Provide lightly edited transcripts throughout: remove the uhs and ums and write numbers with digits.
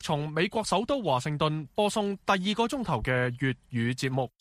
從美國首都華盛頓播送第2個鐘頭嘅粵語節目。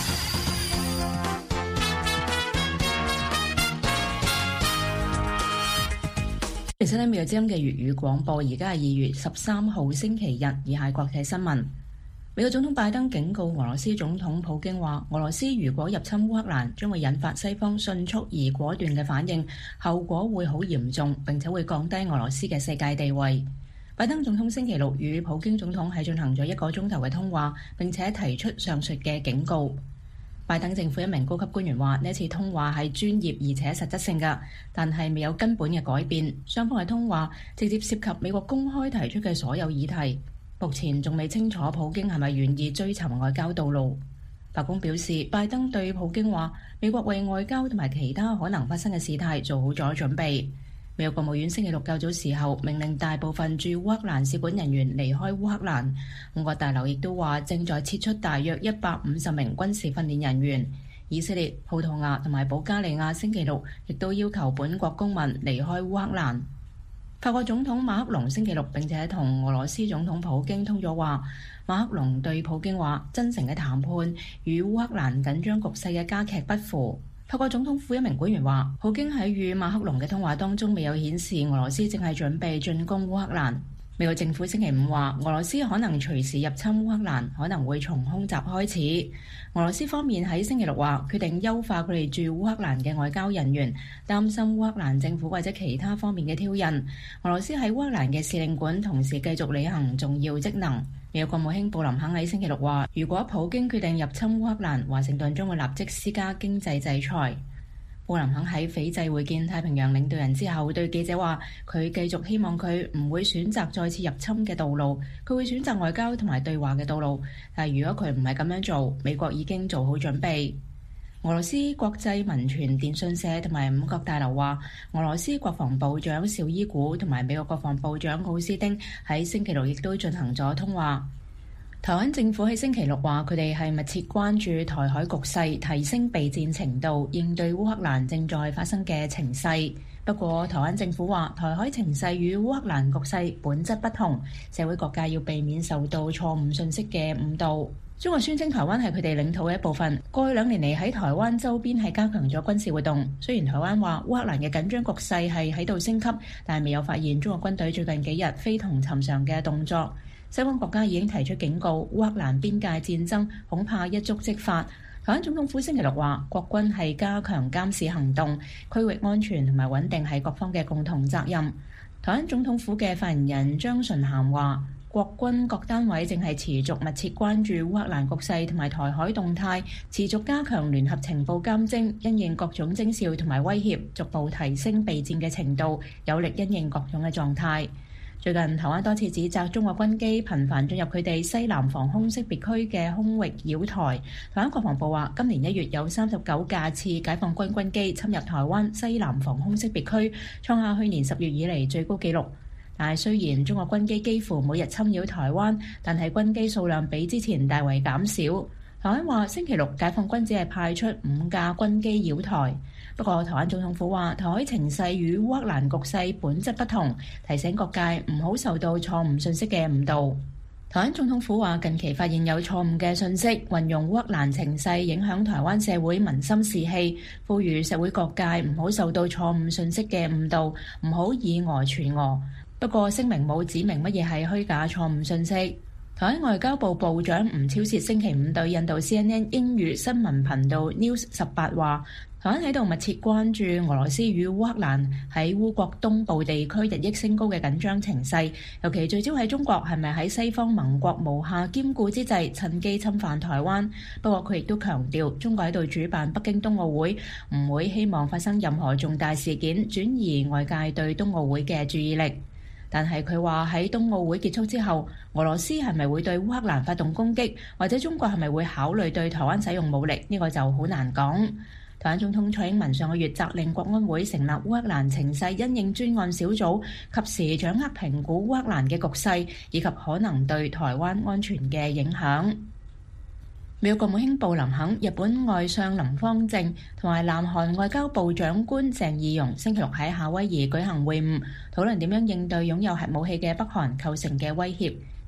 其實呢，美國之音嘅粵語廣播，而家係2月13號星期日，以下國際新聞。美國總統拜登警告俄羅斯總統普京話，俄羅斯如果入侵烏克蘭，將會引發西方迅速而果斷嘅反應，後果會好嚴重，並且會降低俄羅斯嘅世界地位。拜登總統星期六與普京總統係進行咗1個鐘頭嘅通話，並且提出上述嘅警告。拜登政府一名高級官員話，呢次通話係專業而且實質性嘅，但係未有根本嘅改變。雙方嘅通話直接涉及美國公開提出嘅所有議題。目前仲未清楚普京係咪願意追尋外交道路。白宮表示，拜登對普京話，美國為外交同埋其他可能發生嘅事態做好咗準備。美國國務院星期六較早時候命令大部分駐烏克蘭使館人員離開烏克蘭。五角大樓亦都話正在撤出大約150名軍事訓練人員。以色列、葡萄牙同埋保加利亞星期六亦都要求本國公民離開烏克蘭。法國總統馬克龍星期六並且同俄羅斯總統普京通咗話。馬克龍對普京話，真誠嘅談判與烏克蘭緊張局勢嘅加劇不符。法國總統府一名官員話，普京喺與馬克龍嘅通話當中未有顯示俄羅斯正係準備進攻烏克蘭。美國政府星期五話，俄羅斯可能隨時入侵烏克蘭，可能會從空襲開始。俄羅斯方面喺星期六話，決定優化佢哋駐烏克蘭嘅外交人員，擔心烏克蘭政府或者其他方面嘅挑釁。俄羅斯喺烏克蘭嘅使領館同時繼續履行重要職能。美國國務卿布林肯喺星期六話，如果普京決定入侵烏克蘭，華盛頓將會立即施加經濟制裁。布林肯喺斐濟會見太平洋領導人之後，對記者話，佢繼續希望佢唔會選擇再次入侵嘅道路，佢會選擇外交同埋對話嘅道路。但係如果佢唔係咁樣做，美國已經做好準備。俄羅斯國際民傳電訊社同埋五角大樓話，俄羅斯國防部長紹伊古同埋美國國防部長奧斯汀喺星期六亦都進行咗通話。台灣政府喺星期六話，佢哋係密切關注台海局勢，提升備戰程度，應對烏克蘭正在發生嘅情勢。不過，台灣政府話，台海情勢與烏克蘭局勢本質不同，社會各界要避免受到錯誤信息嘅誤導。中國宣稱台灣係佢哋領土嘅一部分。過去2年嚟喺台灣周邊係加強咗軍事活動。雖然台灣話烏克蘭嘅緊張局勢係喺度升級，但係未有發現中國軍隊最近幾日非同尋常嘅動作。西方國家已經提出警告，烏克蘭邊界戰爭恐怕一觸即發。台灣總統府星期六話，國軍係加強監視行動，區域安全同埋穩定係各方嘅共同責任。台灣總統府嘅發言人張純涵話，國軍各單位正係持續密切關注烏克蘭局勢同埋台海動態，持續加強聯合情報監偵，因應各種徵兆同埋威脅，逐步提升備戰嘅程度，有力因應各種嘅狀態。最近台灣多次指責中國軍機頻繁進入佢哋西南防空識別區嘅空域擾台。台灣國防部話，今年1月有39架次解放軍軍機侵入台灣西南防空識別區，創下去年10月以嚟最高紀錄。但係雖然中國軍機幾乎每日侵擾台灣，但係軍機數量比之前大為減少。台灣話星期六解放軍只係派出5架軍機擾台。不過台灣總統府話，台海情勢與烏克蘭局勢本質不同，提醒各界唔好受到錯誤信息嘅誤導。台灣總統府話，近期發現有錯誤嘅信息，運用烏克蘭情勢影響台灣社會民心士氣，呼籲社會各界唔好受到錯誤信息嘅誤導，唔好以訛傳訛。不過聲明冇指明乜嘢係虛假錯誤信息。台灣外交部部長吳釗燮星期五對印度 CNN 英語新聞頻道 News 18話，台灣喺度密切關注俄羅斯與烏克蘭喺烏國東部地區日益升高嘅緊張情勢，尤其聚焦喺中國係咪喺西方盟國無暇兼顧之際趁機侵犯台灣。不過佢亦都強調，中國喺度主辦北京冬奧會，唔會希望發生任何重大事件轉移外界對冬奧會嘅注意力。但係佢話喺冬奧會結束之後，俄羅斯係咪會對烏克蘭發動攻擊，或者中國係咪會考慮對台灣使用武力，呢個就好難講。台灣總統蔡英文上個月責令國安會成立烏克蘭情勢因應專案小組，及時掌握評估烏克蘭嘅局勢，以及可能對台灣安全嘅影響。美國國務卿布林肯、日本外相林芳正同埋南韓外交部長官鄭義溶星期六喺夏威夷舉行會晤，討論點樣應對擁有核武器嘅北韓構成嘅威脅。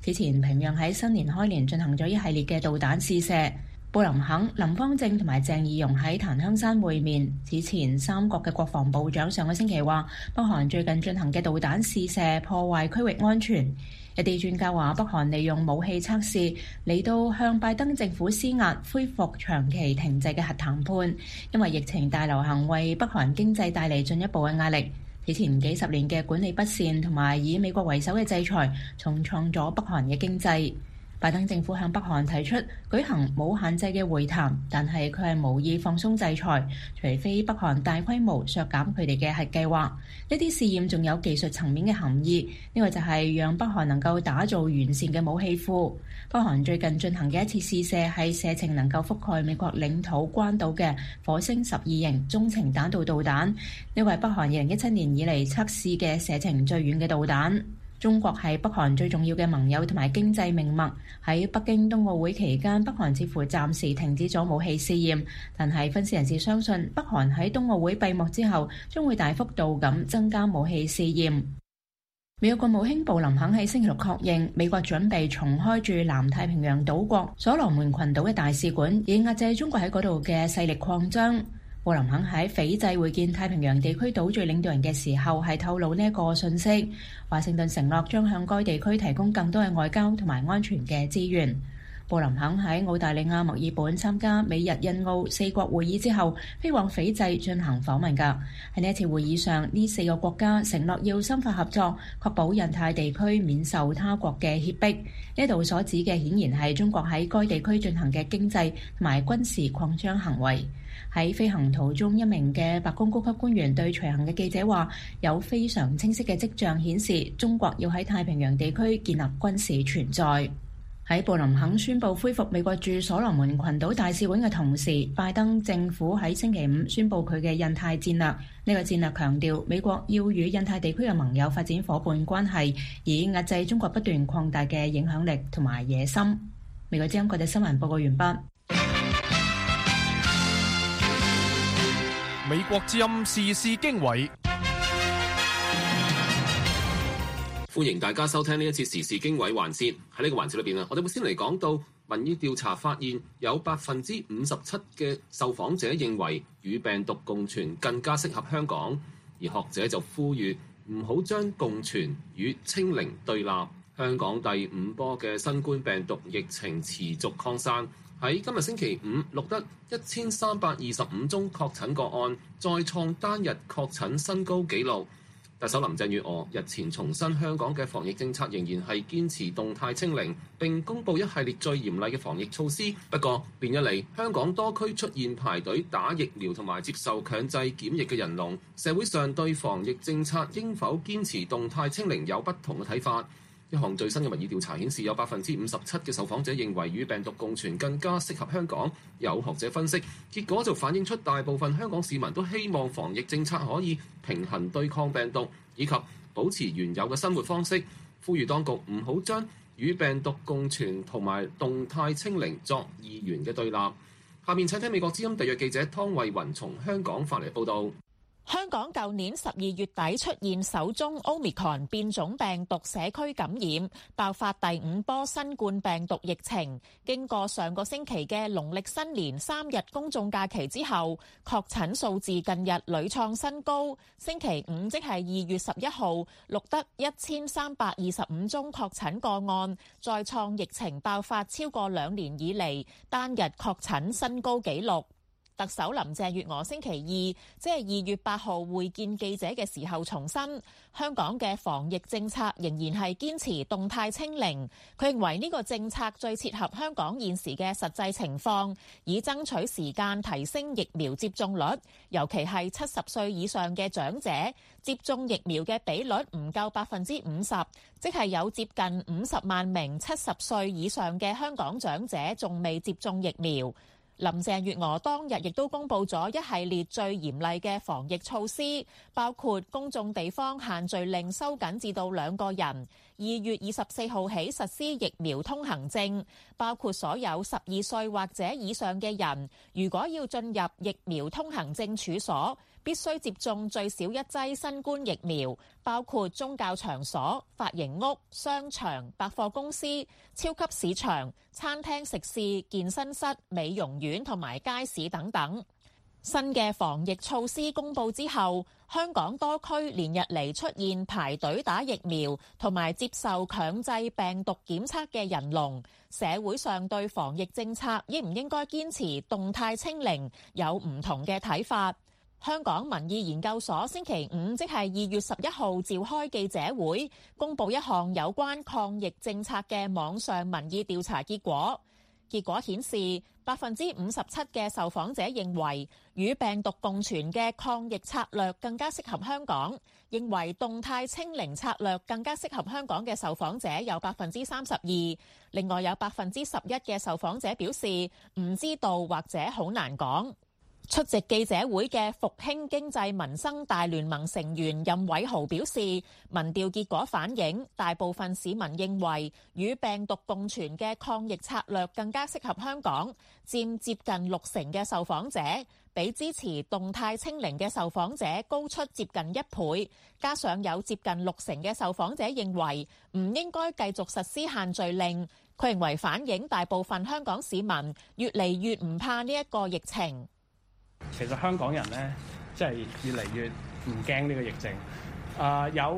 此前平壤喺新年開年進行咗一系列嘅導彈試射。布林肯、林芳正同埋鄭義溶喺檀香山會面。此前三國嘅國防部長上個星期話，北韓最近進行嘅導彈試射破壞區域安全。一啲專家話，北韓利用武器測試嚟到向拜登政府施壓，恢復長期停滯嘅核談判，因為疫情大流行為北韓經濟帶嚟進一步嘅壓力。此前幾十年嘅管理不善同埋以美國為首嘅制裁，重創咗北韓嘅經濟。拜登政府向北韓提出舉行冇限制嘅會談，但係佢係無意放鬆制裁，除非北韓大規模削減佢哋嘅核計劃。呢啲試驗仲有技術層面嘅含義，呢個就係讓北韓能夠打造完善嘅武器庫。北韓最近進行嘅一次試射係射程能夠覆蓋美國領土關島嘅火星12型中程彈道導彈，呢個係北韓2017年以嚟測試嘅射程最遠嘅導彈。中國係北韓最重要嘅盟友同埋經濟命脈。喺北京冬奧會期間，北韓似乎暫時停止咗武器試驗，但係分析人士相信，北韓喺冬奧會閉幕之後，將會大幅度咁增加武器試驗。美國國務卿布林肯喺星期六確認，美國準備重開駐南太平洋島國所羅門群島嘅大使館，以壓制中國喺嗰度嘅勢力擴張。布林肯喺斐濟會見太平洋地區島嶼領導人嘅時候，係透露呢一個信息。華盛頓承諾將向該地區提供更多嘅外交同埋安全嘅資源。布林肯喺澳大利亞墨爾本參加美日印澳4國會議之後，飛往斐濟進行訪問㗎。喺呢一次會議上，呢4個國家承諾要深化合作，確保印太地區免受他國嘅脅迫。呢度所指嘅顯然係中國喺該地區進行嘅經濟同埋軍事擴張行為。喺飛行途中，一名嘅白宮高級官員對隨行嘅記者話，有非常清晰嘅跡象顯示中國要喺太平洋地區建立軍事存在。喺布林肯宣布恢復美國駐所羅門群島大使館嘅同時，拜登政府喺星期五宣布佢嘅印太戰略。呢個戰略強調美國要與印太地區嘅盟友發展夥伴關係，以壓制中國不斷擴大嘅影響力同埋野心。美國之音國際新聞報告完畢。 美國之音時事經緯， 歡迎大家收聽呢一次時事經緯環節。喺呢個環節裏邊啊，我哋會先嚟講到民意調查發現有57%嘅受訪者認為與病毒共存更加適合香港，而學者就呼籲唔好將共存與清零對立。香港第5波嘅新冠病毒疫情持續擴散。喺今日星期五錄得1325宗確診個案，再創單日確診新高紀錄。特首林鄭月娥日前重申香港嘅防疫政策仍然係堅持動態清零，並公布一系列最嚴厲嘅防疫措施。不過連日嚟，香港多區出現排隊打疫苗同埋接受強制檢疫嘅人龍，社會上對防疫政策應否堅持動態清零有不同嘅睇法。一項最新嘅民意調查顯示，有57%嘅受訪者認為與病毒共存更加適合香港。有學者分析，結果就反映出大部分香港市民都希望防疫政策可以平衡對抗病毒，以及保持原有嘅生活方式。呼籲當局唔好將與病毒共存同埋動態清零作二元嘅對立。下面請聽美國之音特約記者湯慧雲從香港發嚟報導。 香港舊年12月底出現首宗 Omicron 變種病毒社區感染，爆發第5波新冠病毒疫情。經過上個星期嘅農曆新年3日公眾假期之後，確診數字近日屢創新高。星期五即係2月11號，錄得1325宗確診個案，再創疫情爆發超過2年以嚟單日確診新高紀錄。特首林鄭月娥星期二，即係2月8號會見記者嘅時候重申，香港嘅防疫政策仍然係堅持動態清零。佢認為呢個政策最切合香港現時嘅實際情況，以爭取時間提升疫苗接種率，尤其係70歲以上嘅長者接種疫苗嘅比率唔夠50%，即係有接近50萬名70歲以上嘅香港長者仲未接種疫苗。林鄭月娥當日亦都公布咗一系列最嚴厲嘅防疫措施，包括公眾地方限聚令收緊至到2個人，2月24號起實施疫苗通行證，包括所有12歲或者以上嘅人，如果要進入疫苗通行證處所， 必須接種最少1劑新冠疫苗，包括宗教場所、髮型屋、商場、百貨公司、超級市場、餐廳食肆、健身室、美容院同埋街市等等。新嘅防疫措施公布之後，香港多區連日嚟出現排隊打疫苗同埋接受強制病毒檢測嘅人龍。社會上對防疫政策應唔應該堅持動態清零有唔同嘅睇法。香港民意研究所星期五即係2月11號召開記者會，公布一項有關抗疫政策嘅網上民意調查結果。結果顯示，57%嘅受訪者認為與病毒共存嘅抗疫策略更加適合香港，認為動態清零策略更加適合香港嘅受訪者有32%，另外有11%嘅受訪者表示唔知道或者好難講。出席記者會嘅復興經濟民生大聯盟成員任偉豪表示，民調結果反映大部分市民認為與病毒共存嘅抗疫策略更加適合香港，佔接近60%嘅受訪者，比支持動態清零嘅受訪者高出接近1倍。加上有接近60%嘅受訪者認為唔應該繼續實施限聚令，佢認為反映大部分香港市民越嚟越唔怕呢一個疫情。 其實香港人咧，即係越嚟越唔驚呢個疫症。有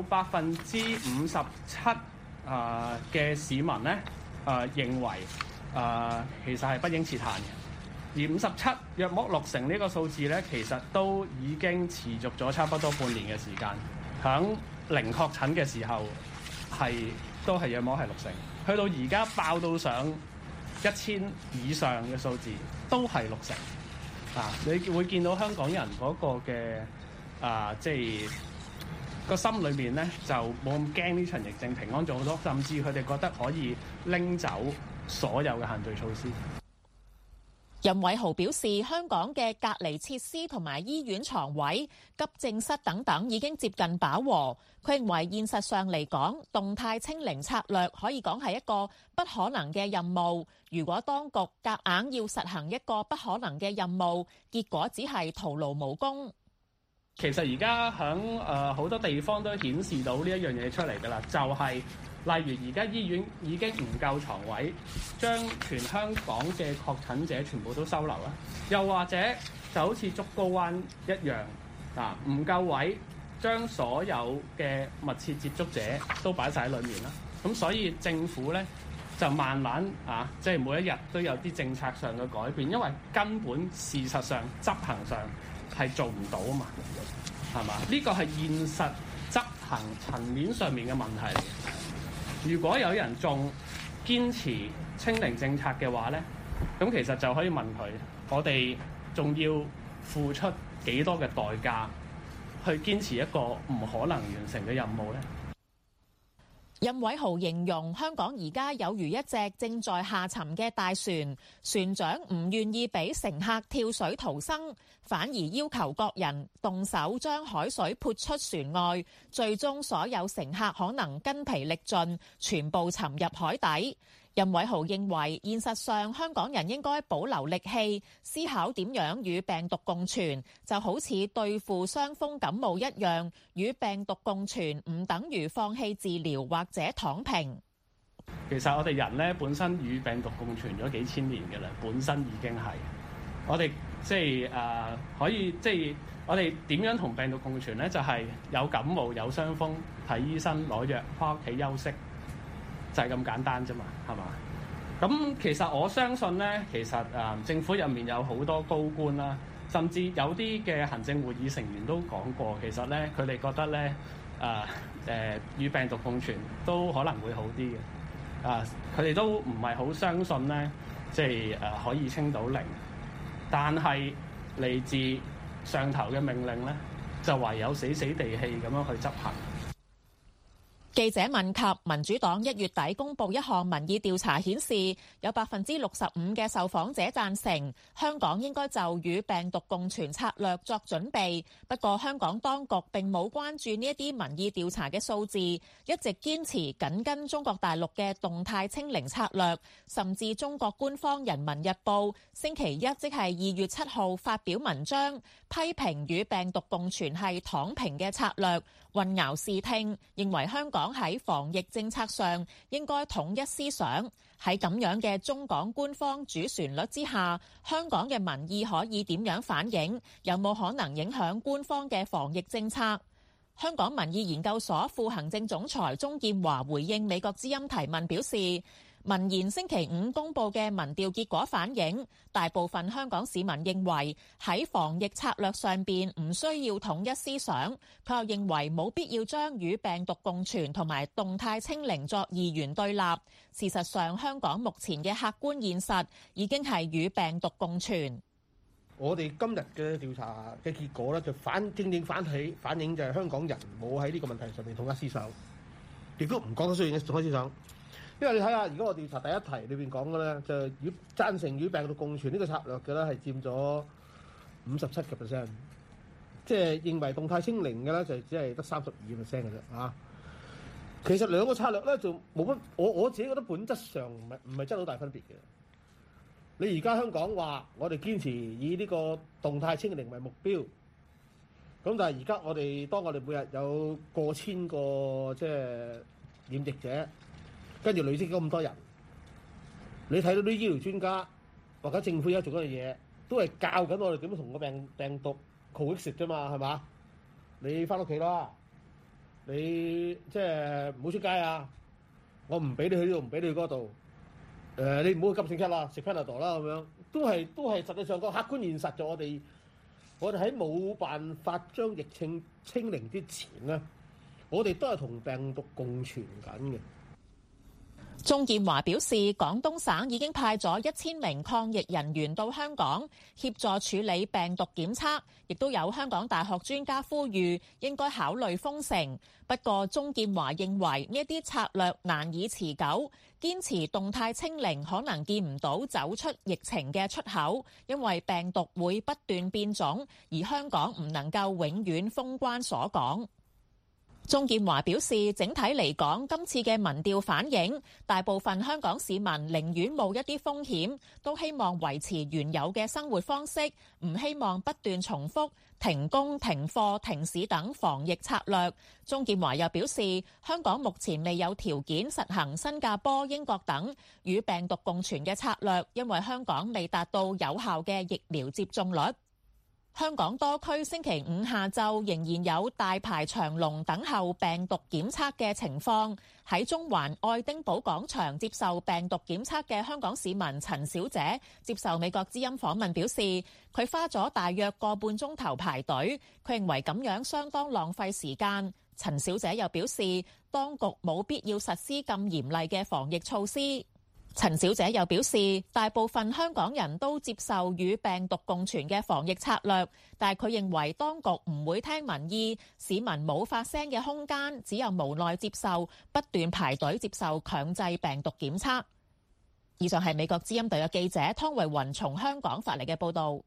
57%嘅市民咧，認為其實係不應設限嘅。而57%約莫60%呢個數字咧，其實都已經持續咗差不多半年嘅時間。響零確診嘅時候都係約莫係60%，去到而家爆到上1000以上嘅數字都係60%。你會見到香港人嗰個嘅即係個心裏面咧，就冇咁驚呢場疫症，平安咗好多，甚至佢哋覺得可以拎走所有嘅限聚措施。 任偉豪表示，香港嘅隔離設施同埋醫院床位、急症室等等已經接近飽和。佢認為現實上嚟講，動態清零策略可以講係一個不可能嘅任務。如果當局夾硬要實行一個不可能嘅任務，結果只係徒勞無功。 其實而家響好多地方都顯示到呢一樣嘢出嚟㗎啦，就係例如而家醫院已經唔夠床位，將全香港嘅確診者全部都收留啦。又或者就好似竹篙灣一樣，唔夠位，將所有嘅密切接觸者都擺晒喺裡面啦。咁所以政府咧就慢慢即係每一日都有啲政策上嘅改變，因為根本事實上執行上係做唔到啊嘛，係嘛？呢個係現實執行層面上面嘅問題嚟嘅。如果有人仲堅持清零政策嘅話咧，咁其實就可以問佢：我哋仲要付出幾多嘅代價去堅持一個唔可能完成嘅任務咧？ 任偉豪形容香港而家有如一隻正在下沉嘅大船，船長唔願意俾乘客跳水逃生，反而要求各人動手將海水潑出船外，最終所有乘客可能筋疲力盡，全部沉入海底。任偉豪認為，現實上香港人應該保留力氣，思考點樣與病毒共存，就好似對付傷風感冒一樣，與病毒共存唔等於放棄治療或者躺平。 其實我哋人咧本身與病毒共存咗幾千年嘅啦，本身已經係我哋即係可以即係我哋點樣同病毒共存咧？就係有感冒有傷風睇醫生攞藥返屋企休息。就係咁簡單啫嘛，係嘛？咁其實我相信咧，其實政府入面有好多高官啦，甚至有啲嘅行政會議成員都講過，其實咧佢哋覺得咧與病毒共存都可能會好啲嘅。佢哋都唔係好相信咧，即係可以清到零。但係嚟自上頭嘅命令咧，就唯有死死地氣咁樣去執行。 記者問及民主黨1月底公佈一項民意調查顯示，有65%嘅受訪者贊成香港應該就與病毒共存策略作準備。不過香港當局並冇關注呢一啲民意調查嘅數字，一直堅持緊跟中國大陸嘅動態清零策略，甚至中國官方人民日報星期一即係2月7號發表文章，批評與病毒共存係躺平嘅策略，混淆視聽，認為香港喺防疫政策上應該統一思想。喺咁樣嘅中港官方主旋律之下，香港嘅民意可以點樣反映？有冇可能影響官方嘅防疫政策？香港民意研究所副行政總裁鍾劍華回應美國之音提問表示，民研星期5公佈嘅民調結果反映，大部分香港市民認為喺防疫策略上邊唔需要統一思想。佢又認為冇必要將與病毒共存同埋動態清零作二元對立。事實上，香港目前嘅客觀現實已經係與病毒共存。 我哋今日嘅調查嘅結果咧，就正正反映就係香港人冇喺呢個問題上面統一思想，亦都唔講得需要統一思想。因為你睇下，如果我調查第一題裏邊講嘅咧，就與贊成與病毒共存呢個策略嘅咧，係佔咗57%，即係認為動態清零嘅咧，就只係得32%嘅啫嚇。其實兩個策略咧就冇乜，我自己覺得本質上唔係真係好大分別嘅。你而家香港話我哋堅持以呢個動態清零為目標，咁但係而家當我哋每日有過千個即係染疫者。跟住累積咗咁多人，你睇到啲醫療專家或者政府而家做緊嘅嘢，都係教緊我哋點樣同個病毒 coexist 啫嘛，係嘛？你翻屋企啦，你即係唔好出街啊！我唔俾你去呢度，唔俾你去嗰度。你唔好去急症室啦，食 Panadol 啦，咁樣都係實際上個客觀現實就我哋喺冇辦法將疫情清零之前咧，我哋都係同病毒共存緊嘅。 鍾劍華表示，廣東省已經派咗1000名抗疫人員到香港協助處理病毒檢測，亦都有香港大學專家呼籲應該考慮封城。不過，鍾劍華認為呢一啲策略難以持久，堅持動態清零可能見唔到走出疫情嘅出口，因為病毒會不斷變種，而香港唔能夠永遠封關鎖港。鍾劍華表示，整體嚟講，今次嘅民調反映，大部分香港市民寧願冒一啲風險，都希望維持原有嘅生活方式，唔希望不斷重複停工、停課、停市等防疫策略。鍾劍華又表示，香港目前未有條件實行新加坡、英國等與病毒共存嘅策略，因為香港未達到有效嘅疫苗接種率。香港多區星期5下晝仍然有大排長龍等候病毒檢測嘅情況。喺中環愛丁堡廣場接受病毒檢測嘅香港市民陳小姐接受美國之音訪問表示，佢花咗大約個半鐘頭排隊，佢認為咁樣相當浪費時間。陳小姐又表示，當局冇必要實施咁嚴厲嘅防疫措施。陳小姐又表示，大部分香港人都接受與病毒共存嘅防疫策略，但係佢認為當局唔會聽民意，市民冇發聲嘅空間，只有無奈接受不斷排隊接受強制病毒檢測。以上係美國之音隊嘅記者湯慧雲從香港發嚟嘅報導。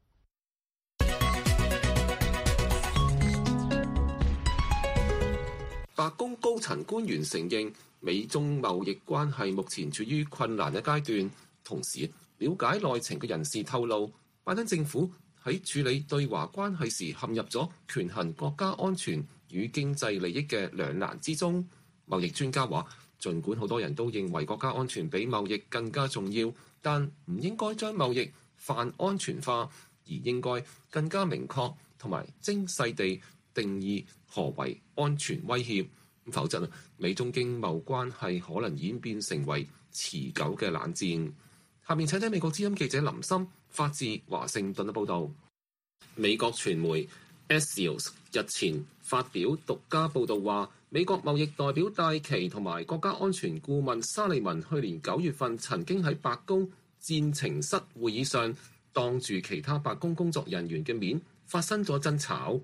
白宮高層官員承認美中貿易關係目前處於困難嘅階段，同時了解內情嘅人士透露，拜登政府喺處理對華關係時陷入咗權衡國家安全與經濟利益嘅兩難之中。貿易專家話，儘管好多人都認為國家安全比貿易更加重要，但唔應該將貿易泛安全化，而應該更加明確同埋精細地定義何為安全威脅，否則美中經貿關係可能演變成為持久嘅冷戰。下面請聽美國之音記者林森發自華盛頓嘅報導。美國傳媒 Axios 日前發表獨家報導話，美國貿易代表戴琪同埋國家安全顧問沙利文去年9月份曾經喺白宮戰情室會議上當住其他白宮工作人員嘅面發生咗爭吵。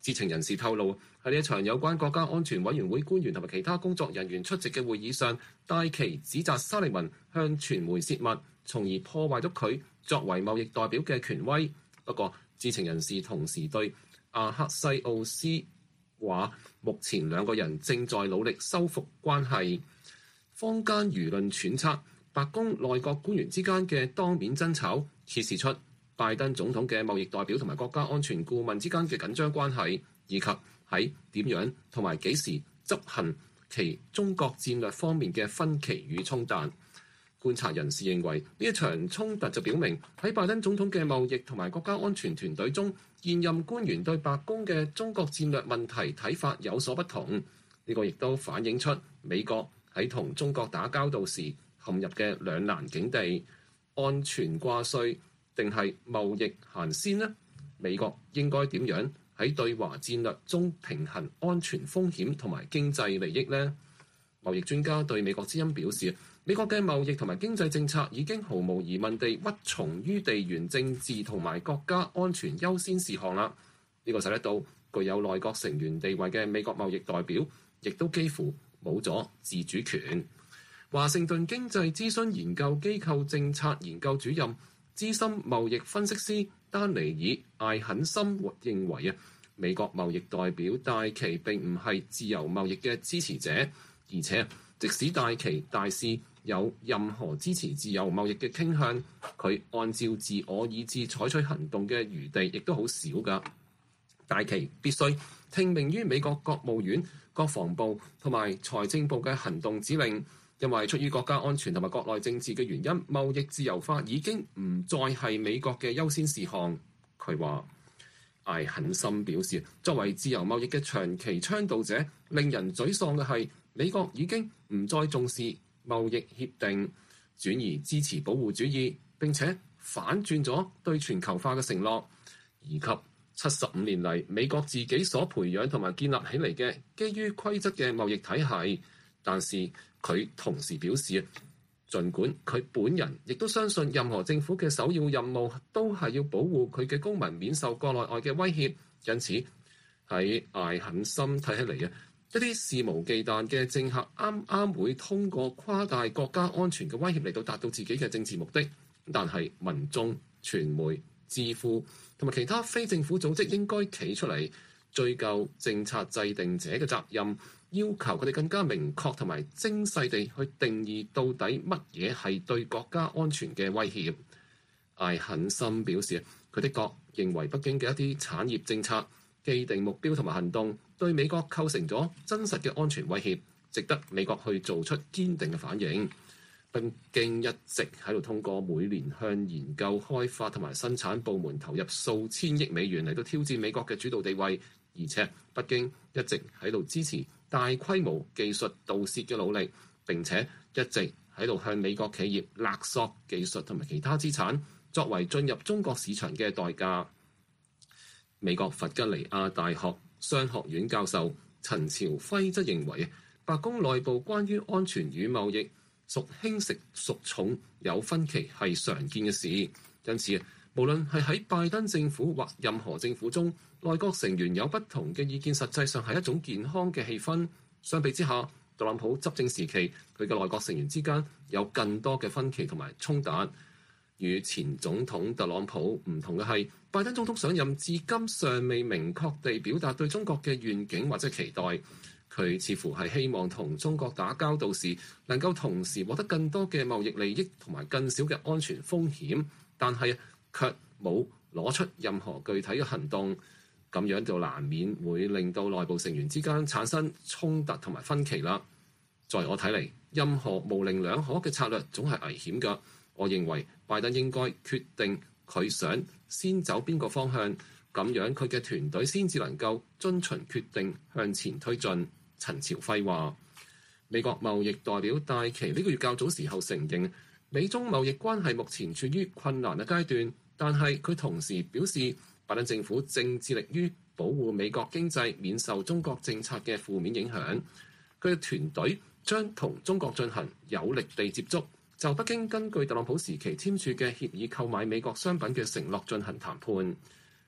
知情人士透露，喺呢一場有關國家安全委員會官員同埋其他工作人員出席嘅會議上，戴琪指責沙利文向傳媒泄密，從而破壞咗佢作為貿易代表嘅權威。不過，知情人士同時對阿克西奧斯話，目前兩個人正在努力修復關係。坊間輿論揣測，白宮內閣官員之間嘅當面爭吵，揭示出拜登總統嘅貿易代表同埋國家安全顧問之間嘅緊張關係，以及喺點樣同埋幾時執行其中國戰略方面嘅分歧與衝突。觀察人士認為，呢一場衝突就表明喺拜登總統嘅貿易同埋國家安全團隊中，現任官員對白宮嘅中國戰略問題睇法有所不同。呢個亦都反映出美國喺同中國打交道時陷入嘅兩難境地：安全掛帥定係貿易行先呢？美國應該點樣喺對華戰略中平衡安全風險同埋經濟利益呢？貿易專家對美國之音表示，美國嘅貿易同埋經濟政策已經毫無疑問地屈從於地緣政治同埋國家安全優先事項啦。呢個使得到具有內閣成員地位嘅美國貿易代表，亦都幾乎冇咗自主權。華盛頓經濟諮詢研究機構政策研究主任、資深貿易分析師丹尼爾艾肯森認為美國貿易代表戴琪並唔係自由貿易嘅支持者，而且即使戴琪大使有任何支持自由貿易嘅傾向，佢按照自我意志採取行動嘅餘地亦都好少㗎。戴琪必須聽命於美國國務院、國防部同埋財政部嘅行動指令。因為出於國家安全同埋國內政治嘅原因，貿易自由化已經唔再係美國嘅優先事項。佢話，艾肯森表示，作為自由貿易嘅長期倡導者，令人沮喪嘅係美國已經唔再重視貿易協定，轉而支持保護主義，並且反轉咗對全球化嘅承諾，以及75年嚟美國自己所培養同埋建立起嚟嘅基於規則嘅貿易體系。但是佢同時表示，儘管佢本人亦都相信任何政府嘅首要任務都係要保護佢嘅公民免受國內外嘅威脅，因此喺艾肯森睇起嚟一啲肆無忌憚嘅政客啱啱會通過誇大國家安全嘅威脅嚟到達到自己嘅政治目的，但係民眾、傳媒、智庫同埋其他非政府組織應該企出嚟追究政策制定者嘅責任，要求佢哋更加明確同埋精細地去定義到底乜嘢係對國家安全嘅威脅。艾肯森表示，佢的確認為北京嘅一啲產業政策、既定目標同埋行動對美國構成咗真實嘅安全威脅，值得美國去做出堅定嘅反應。北京一直喺度通過每年向研究開發同埋生產部門投入數千億美元嚟到挑戰美國嘅主導地位，而且北京一直喺度支持大規模技術盜竊嘅努力，並且一直喺度向美國企業勒索技術同埋其他資產，作為進入中國市場嘅代價。美國弗吉尼亞大學商學院教授陳朝輝則認為，白宮內部關於安全與貿易孰輕孰重有分歧係常見嘅事，因此無論係喺拜登政府或任何政府中，內閣成員有不同嘅意見，實際上係一種健康嘅氣氛。相比之下，特朗普執政時期，佢嘅內閣成員之間有更多嘅分歧同埋衝突。與前總統特朗普唔同嘅係，拜登總統上任至今尚未明確地表達對中國嘅願景或者期待。佢似乎係希望同中國打交道時，能夠同時獲得更多嘅貿易利益同埋更少嘅安全風險，但係卻冇攞出任何具體嘅行動，咁樣就難免會令到內部成員之間產生衝突同埋分歧啦。在我睇嚟，任何模棱兩可嘅策略總係危險㗎。我認為拜登應該決定佢想先走邊個方向，咁樣佢嘅團隊先至能夠遵循決定向前推進。陳朝輝話，美國貿易代表戴琪呢個月較早時候承認，美中貿易關係目前處於困難嘅階段，但係佢同時表示，拜登政府正致力於保護美國經濟免受中國政策嘅負面影響。佢嘅團隊將同中國進行有力地接觸，就北京根據特朗普時期簽署嘅協議購買美國商品嘅承諾進行談判。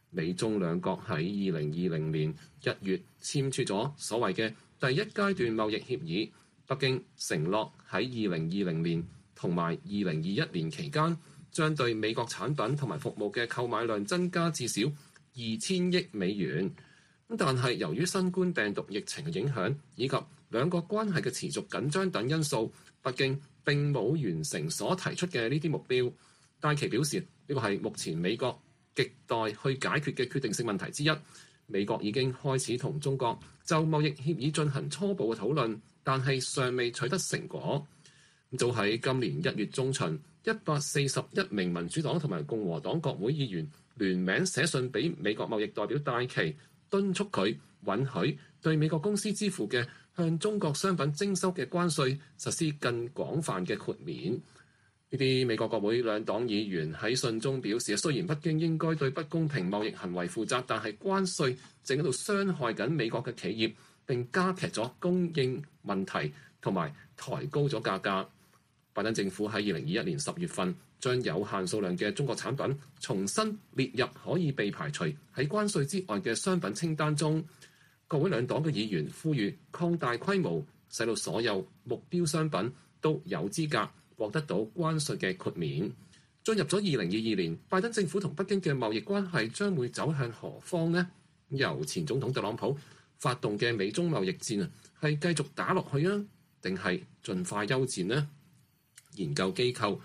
美中兩國喺2020年1月簽署咗所謂嘅第一階段貿易協議。北京承諾喺2020年同埋2021年期間，將對美國產品同埋服務嘅購買量增加至少2000億美元。但係由於新冠病毒疫情嘅影響，以及兩國關係嘅持續緊張等因素，北京並冇完成所提出嘅呢啲目標。戴琪表示，呢個係目前美國亟待去解決嘅決定性問題之一。美國已經開始同中國就貿易協議進行初步嘅討論，但係尚未取得成果。早喺今年1月中旬，141名民主黨同埋共和黨國會議員聯名寫信俾美國貿易代表戴琪，敦促佢允許對美國公司支付嘅向中國商品徵收嘅關稅實施更廣泛嘅豁免。呢啲美國國會兩黨議員喺信中表示，雖然北京應該對不公平貿易行為負責，但係關稅正喺度傷害緊美國嘅企業，並加劇咗供應問題同埋抬高咗價格。拜登政府喺2021年10月份將有限數量嘅中國產品重新列入可以被排除喺關稅之外嘅商品清單中。國會兩黨嘅議員呼籲擴大規模，使到所有目標商品都有資格獲得到關稅嘅豁免。進入咗2022年，拜登政府同北京嘅貿易關係將會走向何方呢？由前總統特朗普發動嘅美中貿易戰啊，係繼續打落去啊，定係盡快休戰呢？研究機構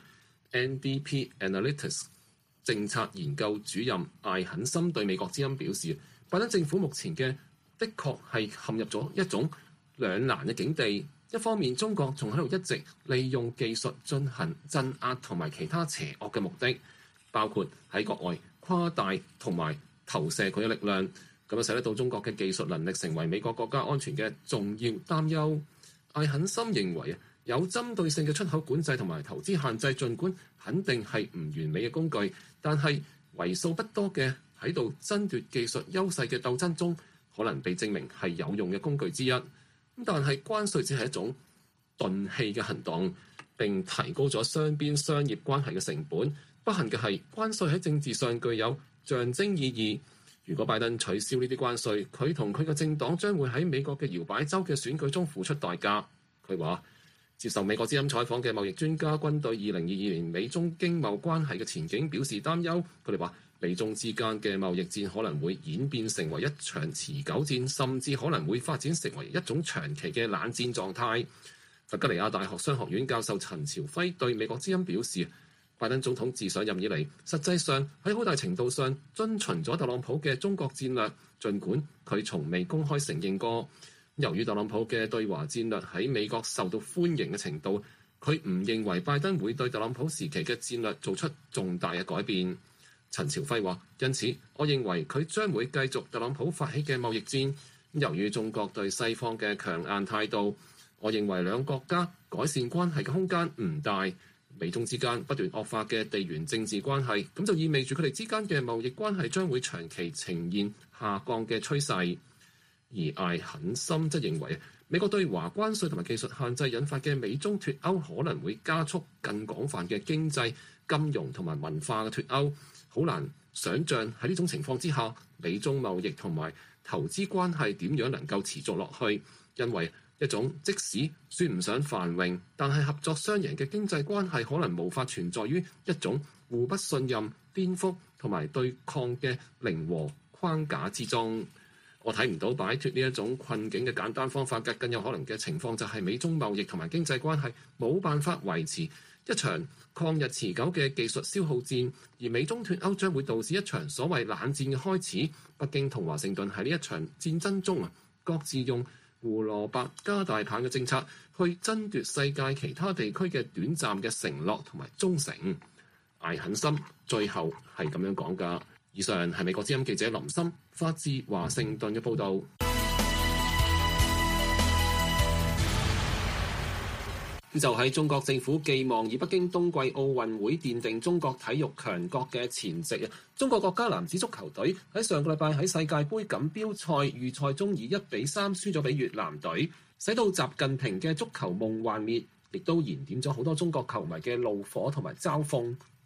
NDP Analytics 政策研究主任艾肯森對美國之音表示，拜登政府目前的確係陷入咗一種兩難嘅境地。一方面，中國仲喺度一直利用技術進行鎮壓同埋其他邪惡嘅目的，包括喺國外誇大同埋投射佢嘅力量，咁樣使得到中國嘅技術能力成為美國國家安全嘅重要擔憂。艾肯森認為有針對性嘅出口管制同埋投資限制，儘管肯定係唔完美嘅工具，但係為數不多嘅喺度爭奪技術優勢嘅鬥爭中，可能被證明係有用嘅工具之一。但係關稅只係一種鈍器嘅行動，並提高咗雙邊商業關係嘅成本。不幸嘅係，關稅喺政治上具有象徵意義。如果拜登取消呢啲關稅，佢同佢嘅政黨將會喺美國嘅搖擺州嘅選舉中付出代價。佢話，接受美國之音採訪嘅貿易專家均對2022年美中經貿關係嘅前景表示擔憂。佢哋話，美中之間嘅貿易戰可能會演變成為一場持久戰，甚至可能會發展成為一種長期嘅冷戰狀態。弗吉尼亞大學商學院教授陳朝輝對美國之音表示，拜登總統自上任以嚟，實際上喺好大程度上遵循咗特朗普嘅中國戰略，儘管佢從未公開承認過。由於特朗普嘅對華戰略喺美國受到歡迎嘅程度，佢唔認為拜登會對特朗普時期嘅戰略做出重大嘅改變。陳朝輝話：因此，我認為佢將會繼續特朗普發起嘅貿易戰。由於中國對西方嘅強硬態度，我認為兩國家改善關係嘅空間唔大。美中之間不斷惡化嘅地緣政治關係，咁就意味住佢哋之間嘅貿易關係將會長期呈現下降嘅趨勢。而艾肯森則認為，美國對華關稅同埋技術限制引發嘅美中脫歐可能會加速更廣泛嘅經濟、金融同埋文化嘅脫歐。好難想像喺呢種情況之下，美中貿易同埋投資關係點樣能夠持續落去，因為一種即使算唔上繁榮，但係合作雙贏嘅經濟關係可能無法存在於一種互不信任、顛覆同埋對抗嘅零和框架之中。我睇唔到擺脫呢一種困境嘅簡單方法嘅，更有可能嘅情況就係美中貿易同埋經濟關係冇辦法維持一場抗日持久嘅技術消耗戰，而美中脫歐將會導致一場所謂冷戰嘅開始。北京同華盛頓喺呢一場戰爭中各自用胡蘿蔔加大棒嘅政策去爭奪世界其他地區嘅短暫嘅承諾同埋忠誠。艾肯森最後係咁樣講㗎。以上係美國之音記者林森發自華盛頓嘅報導。就喺中國政府寄望以北京冬季奧運會奠定中國體育強國嘅前夕，中國國家男子足球隊喺上個禮拜喺世界盃錦標賽預賽中以1-3輸咗俾越南隊，使到習近平嘅足球夢幻滅，亦都燃點咗好多中國球迷嘅怒火同埋嘲諷。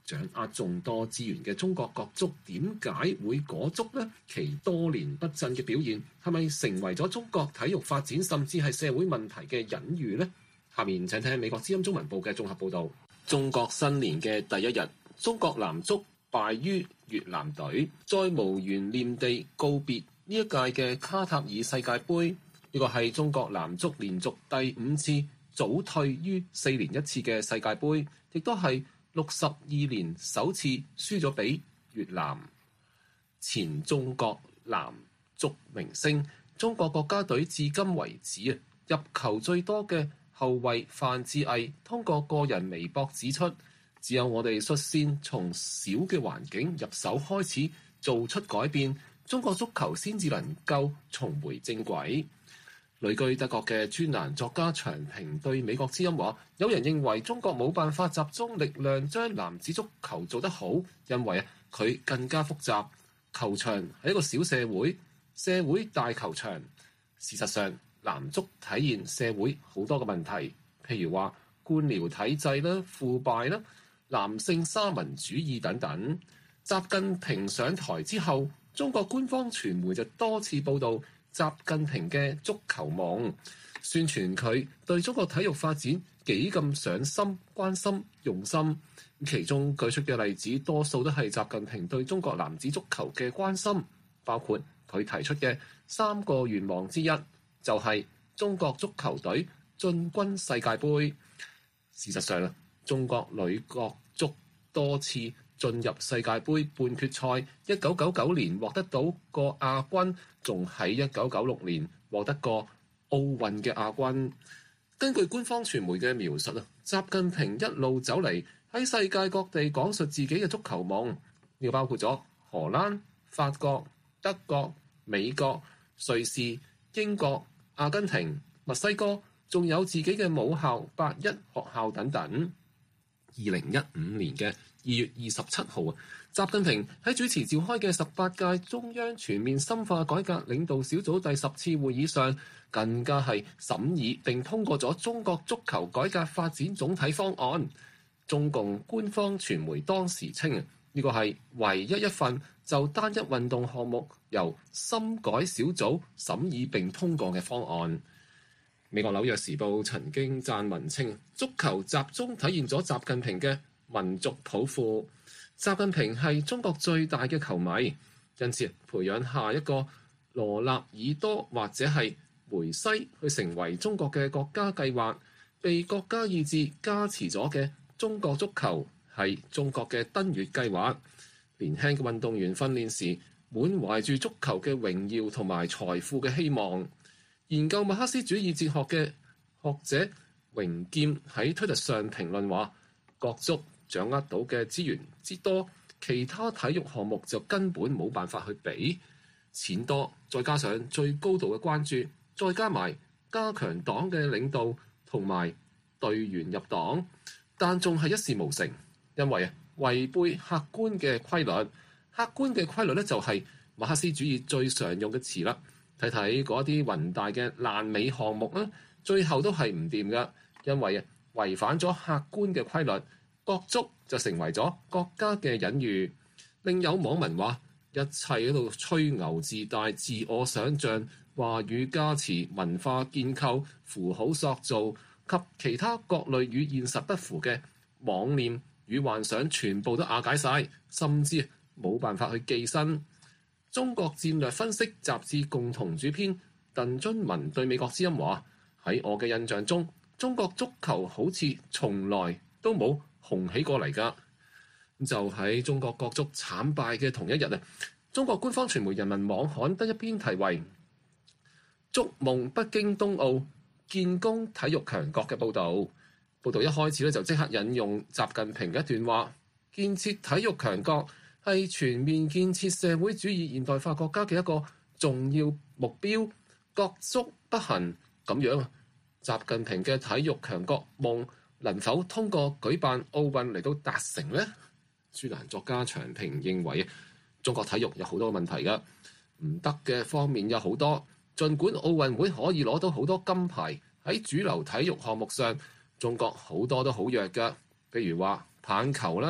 掌握眾多資源嘅中國國足點解會裹足呢？其多年不振嘅表現係咪成為咗中國體育發展甚至係社會問題嘅隱喻呢？下面請聽美國之音中文部嘅綜合報導。中國新年嘅第一日，中國男足敗於越南隊，再無懸念地告別呢一屆嘅卡塔爾世界盃。呢個係中國男足連續第5次早退於4年1次嘅世界盃，亦都係62年首次輸咗俾越南。前中國男足明星，中國國家隊至今為止入球最多嘅後衛范志毅通過個人微博指出，只有我哋率先從小嘅環境入手開始做出改變，中國足球先至能夠重回正軌。旅居德國嘅專欄作家長平對美國之音話，有人認為中國冇辦法集中力量將男子足球做得好，因為佢更加複雜。球場係一個小社會，社會大球場。事實上，男足體現社會好多嘅問題，譬如話官僚體制啦、腐敗啦、男性沙文主義等等。習近平上台之後，中國官方傳媒就多次報導習近平嘅足球夢，宣傳佢對中國體育發展幾咁上心、關心、用心。其中舉出嘅例子多數都係習近平對中國男子足球嘅關心，包括佢提出嘅3個願望之一，就係中國足球隊進軍世界盃。事實上，中國女國足多次進入世界盃半決賽，1999年獲得到過亞軍，仲喺1996年獲得過奧運嘅亞軍。根據官方傳媒嘅描述，習近平一路走嚟喺世界各地講述自己嘅足球夢，呢個包括咗荷蘭、法國、德國、美國、瑞士、英國、阿根廷、墨西哥，仲有自己嘅母校81學校等等。2015年嘅2月27號，習近平喺主持召開嘅18屆中央全面深化改革領導小組第10次會議上，更加係審議並通過咗中國足球改革發展總體方案。中共官方傳媒當時稱，呢個係唯一一份就單一運動項目由深改小組審議並通過嘅方案。美國紐約時報曾經撰文稱，足球集中體現咗習近平嘅民族抱負。習近平係中國最大嘅球迷，因此培養下一個羅納爾多或者係梅西去成為中國嘅國家計劃。被國家意志加持咗嘅中國足球係中國嘅登月計劃。年輕嘅運動員訓練時滿懷住足球嘅榮耀同埋財富嘅希望。研究馬克思主義哲學嘅學者榮劍喺推特上評論話，國足掌握到嘅資源之多，其他體育項目就根本冇辦法去比。錢多，再加上最高度嘅關注，再加埋加強黨嘅領導同埋隊員入黨，但仲係一事無成，因為違背客觀嘅規律。客觀嘅規律咧就係馬克思主義最常用嘅詞啦。睇睇嗰啲宏大嘅爛尾項目啦，最後都係唔掂㗎，因為違反咗客觀嘅規律，國足就成為咗國家嘅隱喻。另有網民話，一切喺度吹牛自大、自我想像、話語加持、文化建構、符號塑造及其他各類與現實不符嘅妄念與幻想，全部都瓦解晒，甚至冇辦法去寄生。中國戰略分析雜誌共同主編鄧津文對美國之音話，喺我嘅印象中，中國足球好似從來都冇紅起過嚟㗎。就喺中國國足慘敗嘅同一日，中國官方傳媒人民網刊登一篇題為《足夢北京冬奧建功體育強國》嘅報導。報導一開始就即刻引用習近平嘅一段話：建設體育強國係全面建設社會主義現代化國家嘅一個重要目標。國足不行咁樣，習近平嘅體育強國夢能否通過舉辦奧運嚟到達成呢？專欄作家長平認為，中國體育有好多問題㗎，唔得嘅方面有好多。儘管奧運會可以攞到好多金牌，喺主流體育項目上，中國好多都好弱㗎，譬如話棒球啦、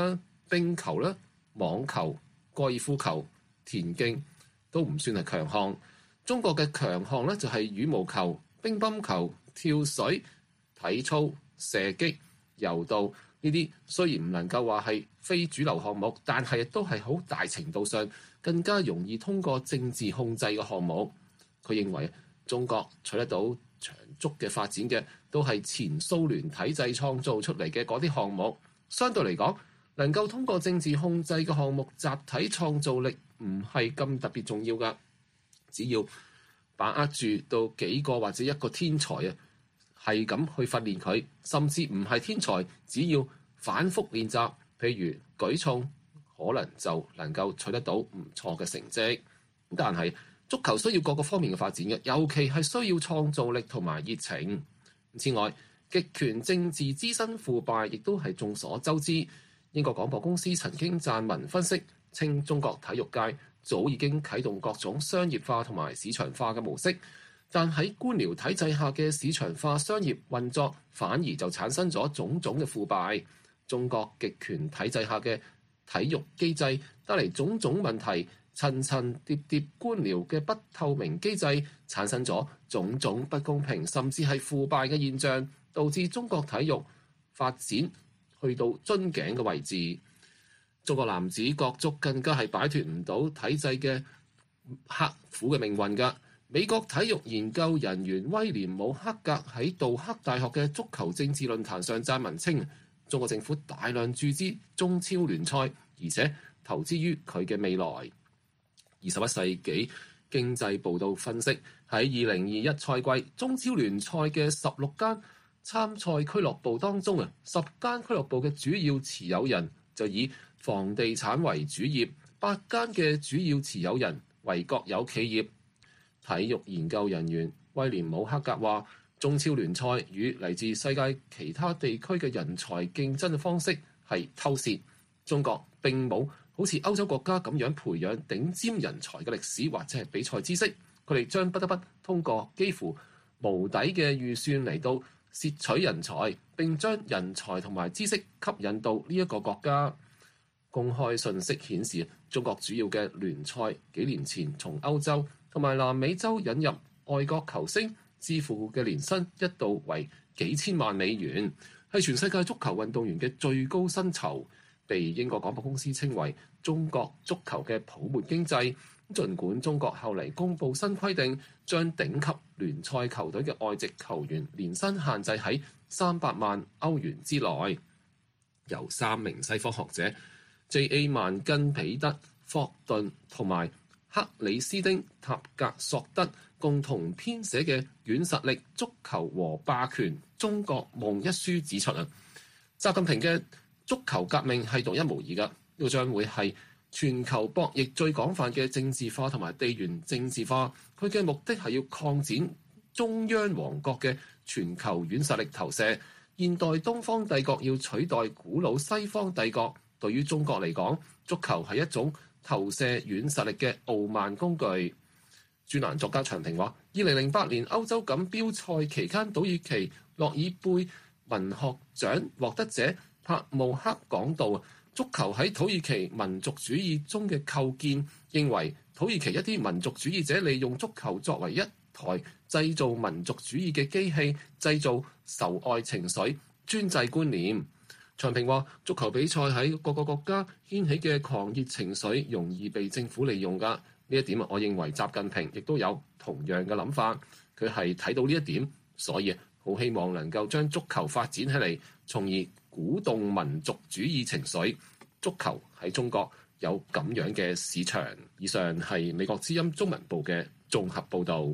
冰球啦、網球、高爾夫球、田徑都唔算係強項。中國嘅強項咧就係羽毛球、乒乓球、跳水、體操、射擊、柔道呢啲，雖然唔能夠話係非主流項目，但係亦都係好大程度上更加容易通過政治控制嘅項目。佢認為中國取得到長足嘅發展嘅，都係前蘇聯體制創造出嚟嘅嗰啲項目。相對嚟講，能夠通過政治控制嘅項目，集體創造力唔係咁特別重要㗎。只要把握住到幾個或者一個天才啊，係咁去訓練佢，甚至唔係天才，只要反覆練習，譬如舉重，可能就能夠取得到唔錯嘅成績。但係足球需要各個方面嘅發展嘅，尤其係需要創造力同埋熱情。此外，極權政治滋生腐敗，亦都係眾所周知。英國廣播公司曾經撰文分析，稱中國體育界早已經啟動各種商業化同埋市場化嘅模式，但喺官僚體制下嘅市場化商業運作，反而就產生咗種種嘅腐敗。中國極權體制下嘅體育機制帶嚟種種問題，層層疊疊官僚嘅不透明機制，產生咗種種不公平甚至係腐敗嘅現象，導致中國體育發展去到樽頸嘅位置。中國男子國足更加係擺脫唔到體制嘅刻苦嘅命運㗎。美國體育研究人員威廉姆克格喺杜克大學嘅足球政治論壇上撰文稱，中國政府大量注資中超聯賽，而且投資於佢嘅未來。21世紀經濟報導分析，喺2021賽季中超聯賽嘅16間參賽俱樂部當中10間俱樂部嘅主要持有人就以房地產為主業，8間嘅主要持有人為國有企業。體育研究人員威廉姆克格話，中超聯賽與嚟自世界其他地區嘅人才競爭嘅方式係偷竊。中國並冇好似歐洲國家咁樣培養頂尖人才嘅歷史或者係比賽知識，佢哋將不得不通過幾乎無底嘅預算嚟到竊取人才，並將人才同埋知識吸引到呢一個國家。公開信息顯示，中國主要嘅聯賽幾年前從歐洲同埋南美洲引入外國球星，支付嘅年薪一度為幾千萬美元，係全世界足球運動員嘅最高薪酬，被英國廣播公司稱為中國足球嘅泡沫經濟。儘管中國後嚟公布新規定，將頂級聯賽球隊嘅外籍球員年薪限制喺300萬歐元之內，由3名西方學者J.A. 曼根彼得、霍頓同埋克里斯丁塔格索德共同編寫嘅《軟實力足球和霸權中國夢》一書指出習近平嘅足球革命係獨一無二㗎，呢個將會係全球博弈最廣泛嘅政治化同埋地緣政治化。佢嘅目的係要擴展中央王國嘅全球軟實力投射。現代東方帝國要取代古老西方帝國，對於中國嚟講，足球係一種投射軟實力嘅傲慢工具。專欄作家長平話：2008年歐洲錦標賽期間，土耳其諾爾貝文學獎獲得者帕慕克講到，足球喺土耳其民族主義中嘅構建，認為土耳其一啲民族主義者利用足球作為一台製造民族主義嘅機器，製造仇愛情緒、專制觀念。長平話：足球比賽喺各個國家掀起嘅狂熱情緒，容易被政府利用㗎。呢一點我認為習近平亦都有同樣嘅諗法。佢係睇到呢一點，所以好希望能夠將足球發展起嚟，從而鼓動民族主義情緒。足球喺中國有咁樣嘅市場。以上係美國之音中文部嘅綜合報導。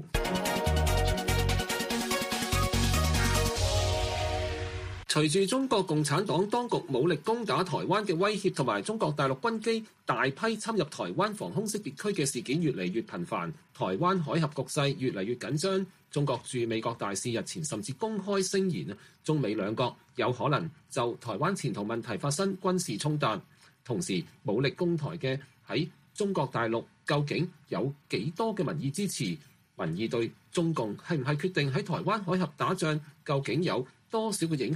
隨住中國共產黨當局武力攻打台灣嘅威脅同埋中國大陸軍機大批侵入台灣防空識別區嘅事件越嚟越頻繁，台灣海峽局勢越嚟越緊張。中國駐美國大使日前甚至公開聲言，中美兩國有可能就台灣前途問題發生軍事衝突。同時，武力攻台嘅喺中國大陸究竟有幾多嘅民意支持？民意對中共係唔係決定喺台灣海峽打仗，究竟有多少嘅影響？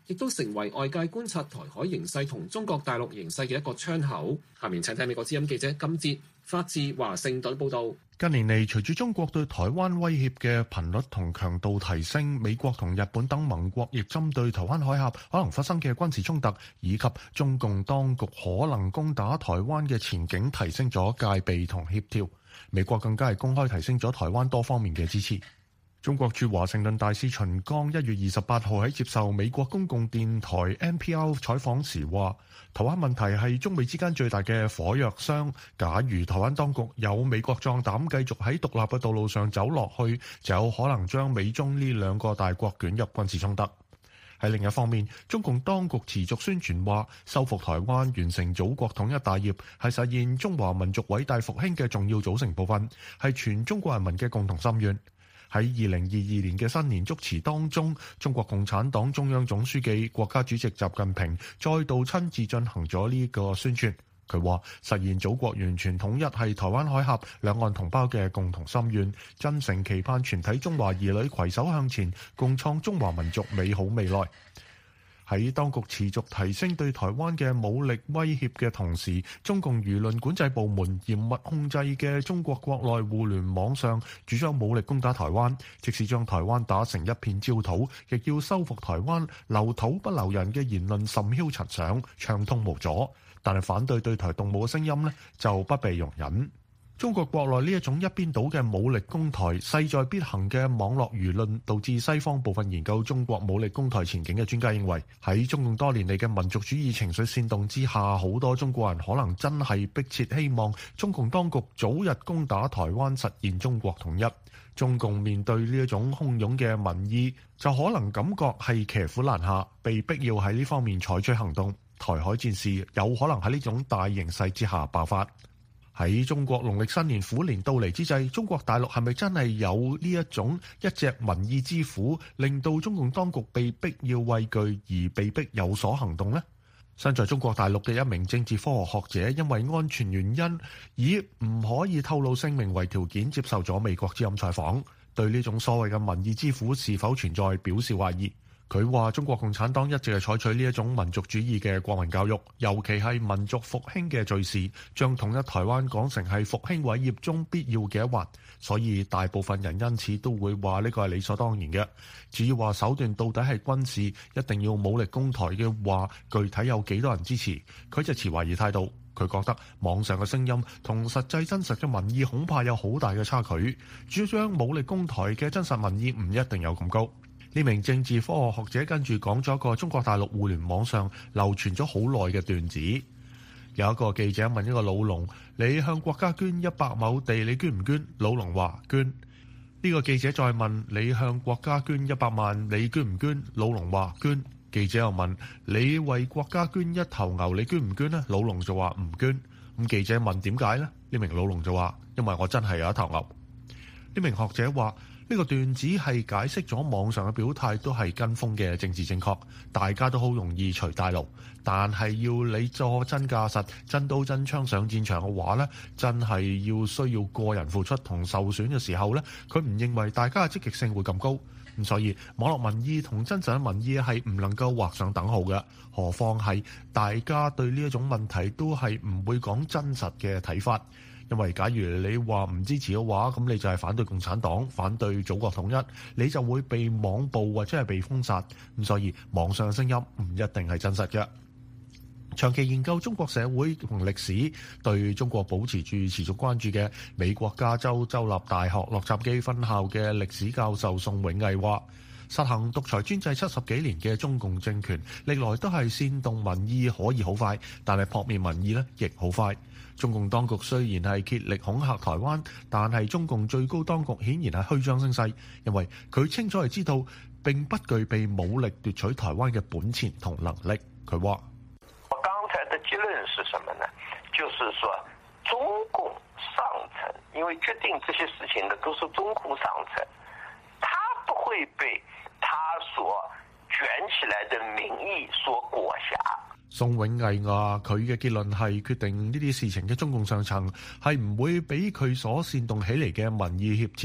亦都成為外界觀察台海形勢同中國大陸形勢嘅一個窗口。下面請睇美國之音記者金哲發自華盛頓報導。 近年嚟，隨住中國對台灣威脅嘅頻率同強度提升，美國同日本等盟國亦針對台灣海峽可能發生嘅軍事衝突，以及中共當局可能攻打台灣嘅前景，提升咗戒備同協調。美國更加係公開提升咗台灣多方面嘅支持。中國駐華盛頓大使秦剛1月28號喺接受美國公共電台 NPR 採訪時話，台灣問題係中美之間最大嘅火藥箱。假如台灣當局有美國壯膽繼續喺獨立嘅道路上走落去，就有可能將美中呢兩個大國捲入軍事衝突。喺另一方面，中共當局持續宣傳話，收復台灣、完成祖國統一大業係實現中華民族偉大復興嘅重要組成部分，係全中國人民嘅共同心願。喺2022年嘅新年祝詞當中，中國共產黨中央總書記、國家主席習近平再度親自進行咗呢個宣傳。佢話實現祖國完全統一係台灣海峽兩岸同胞嘅共同心願，真誠期盼全體中華兒女攜手向前，共創中華民族美好未來。喺當局持續提升對台灣嘅武力威脅嘅同時，中共輿論管制部門嚴密控制嘅中國國內互聯網上主張武力攻打台灣，即使將台灣打成一片焦土，亦要收復台灣留土不留人嘅言論甚囂塵上，暢通無阻。但係反對對台動武嘅聲音呢，就不被容忍。中國國內呢一種一邊倒嘅武力攻台勢在必行嘅網絡輿論，導致西方部分研究中國武力攻台前景嘅專家認為，喺中共多年嚟嘅民族主義情緒煽動之下，好多中國人可能真係迫切希望中共當局早日攻打台灣，實現中國統一。中共面對呢一種洶湧嘅民意，就可能感覺係騎虎難下，被逼要喺呢方面採取行動。台海戰事有可能喺呢種大形勢之下爆發。喺中國農曆新年虎年到嚟之際，中國大陸係咪真係有呢一種一隻民意之虎，令到中共當局被逼要畏懼而被逼有所行動呢？身在中國大陸嘅一名政治科學學者，因為安全原因，以唔可以透露姓名為條件，接受咗美國之音採訪，對呢種所謂嘅民意之虎是否存在表示懷疑。佢話中國共產黨一直係採取呢一種民族主義嘅國民教育，尤其係民族復興嘅敘事，將統一台灣講成係復興偉業中必要嘅一環，所以大部分人因此都會話呢個係理所當然嘅。至於話手段到底係軍事，一定要武力攻台嘅話，具體有幾多人支持，佢就持懷疑態度。佢覺得網上嘅聲音同實際真實嘅民意恐怕有好大嘅差距，主張武力攻台嘅真實民意唔一定有咁高。呢名政治科學學者跟住講咗個中國大陸互聯網上流傳咗好耐嘅段子。有一個記者問一個老農：你向國家捐100畝地，你捐唔捐？老農話捐。呢個記者再問：你向國家捐100萬，你捐唔捐？老農話捐。記者又問：你為國家捐1頭牛，你捐唔捐呢？老農就話唔捐。咁記者問點解呢？呢名老農就話：因為我真係有1頭牛。呢名學者話：呢個段子係解釋咗網上嘅表態都係跟風嘅政治正確，大家都好容易隨大流。但係要你坐真架實、真刀真槍上戰場嘅話呢，真係要需要個人付出同受損嘅時候呢，佢唔認為大家嘅積極性會咁高。咁所以網絡民意同真實嘅民意係唔能夠畫上等號嘅，何況係大家對呢一種問題都係唔會講真實嘅睇法。因為假如你話唔支持嘅話，咁你就係反對共產黨、反對祖國統一，你就會被網暴或者係被封殺。咁所以網上嘅聲音唔一定係真實嘅。長期研究中國社會同歷史，對中國保持住持續關注嘅美國加州州立大學洛杉磯分校嘅歷史教授宋永毅話：實行獨裁專制70幾年嘅中共政權，歷來都係煽動民意可以好快，但係撲滅民意呢亦好快。中共當局雖然係竭力恐嚇台灣，但係中共最高當局顯然係虛張聲勢，因為佢清楚係知道並不具備武力奪取台灣嘅本錢同能力。佢話： 我剛才的結論是什麼呢？就是說中共上層，因為決定這些事情的都是中共上層，他不會被他所捲起來的民意所裹挾。 宋永毅話：佢嘅結論係決定呢啲事情嘅中共上層係唔會俾佢所煽動起嚟嘅民意挾持。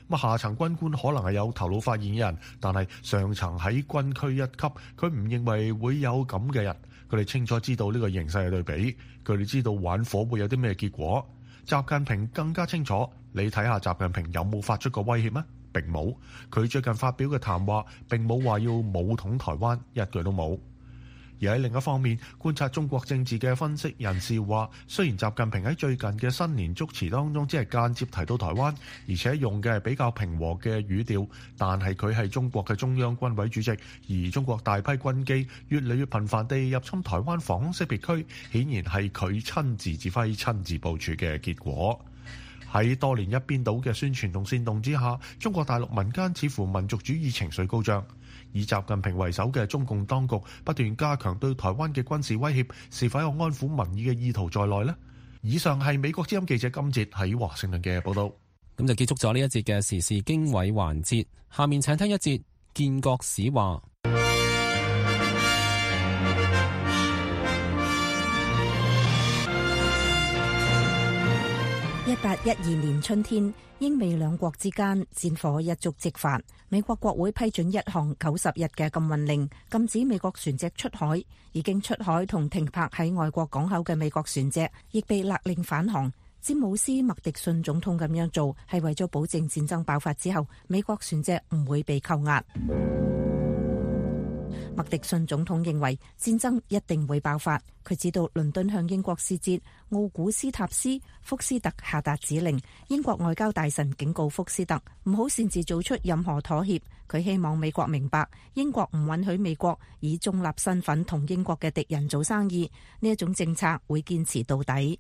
下層軍官可能係有頭腦發現嘅人，但係上層喺軍區一級，佢唔認為會有咁嘅人。佢哋清楚知道呢個形勢嘅對比，佢哋知道玩火會有啲咩結果。習近平更加清楚，你睇下習近平有冇發出過威脅咩？並冇。佢最近發表嘅談話並冇話要武統台灣，一句都冇。而喺另一方面，觀察中國政治嘅分析人士話，雖然習近平喺最近嘅新年祝詞當中只係間接提到台灣，而且用嘅係比較平和嘅語調，但係佢係中國嘅中央軍委主席，而中國大批軍機越嚟越頻繁地入侵台灣防空識別區，顯然係佢親自指揮、親自部署嘅結果。喺多年一邊倒嘅宣傳同煽動之下，中國大陸民間似乎民族主義情緒高漲。以習近平為首嘅中共當局不斷加強對台灣嘅軍事威脅，是否有安撫民意嘅意圖在內呢？以上係美國之音記者金哲喺華盛頓嘅報道。 咁就結束咗呢一節嘅時事經緯環節，下面請聽一節建國史話。 1812年春天，英美兩國之間戰火一觸即發。美國國會批准一項90日嘅禁運令，禁止美國船隻出海。已經出海同停泊喺外國港口嘅美國船隻，亦被勒令返航。詹姆斯麥迪遜總統咁樣做，係為咗保證戰爭爆發之後，美國船隻唔會被扣押。麥迪遜總統認為戰爭一定會爆發，佢知道倫敦向英國使節奧古斯塔斯福斯特下達指令，英國外交大臣警告福斯特唔好擅自做出任何妥協。佢希望美國明白，英國唔允許美國以中立身份同英國嘅敵人做生意，呢一種政策會堅持到底。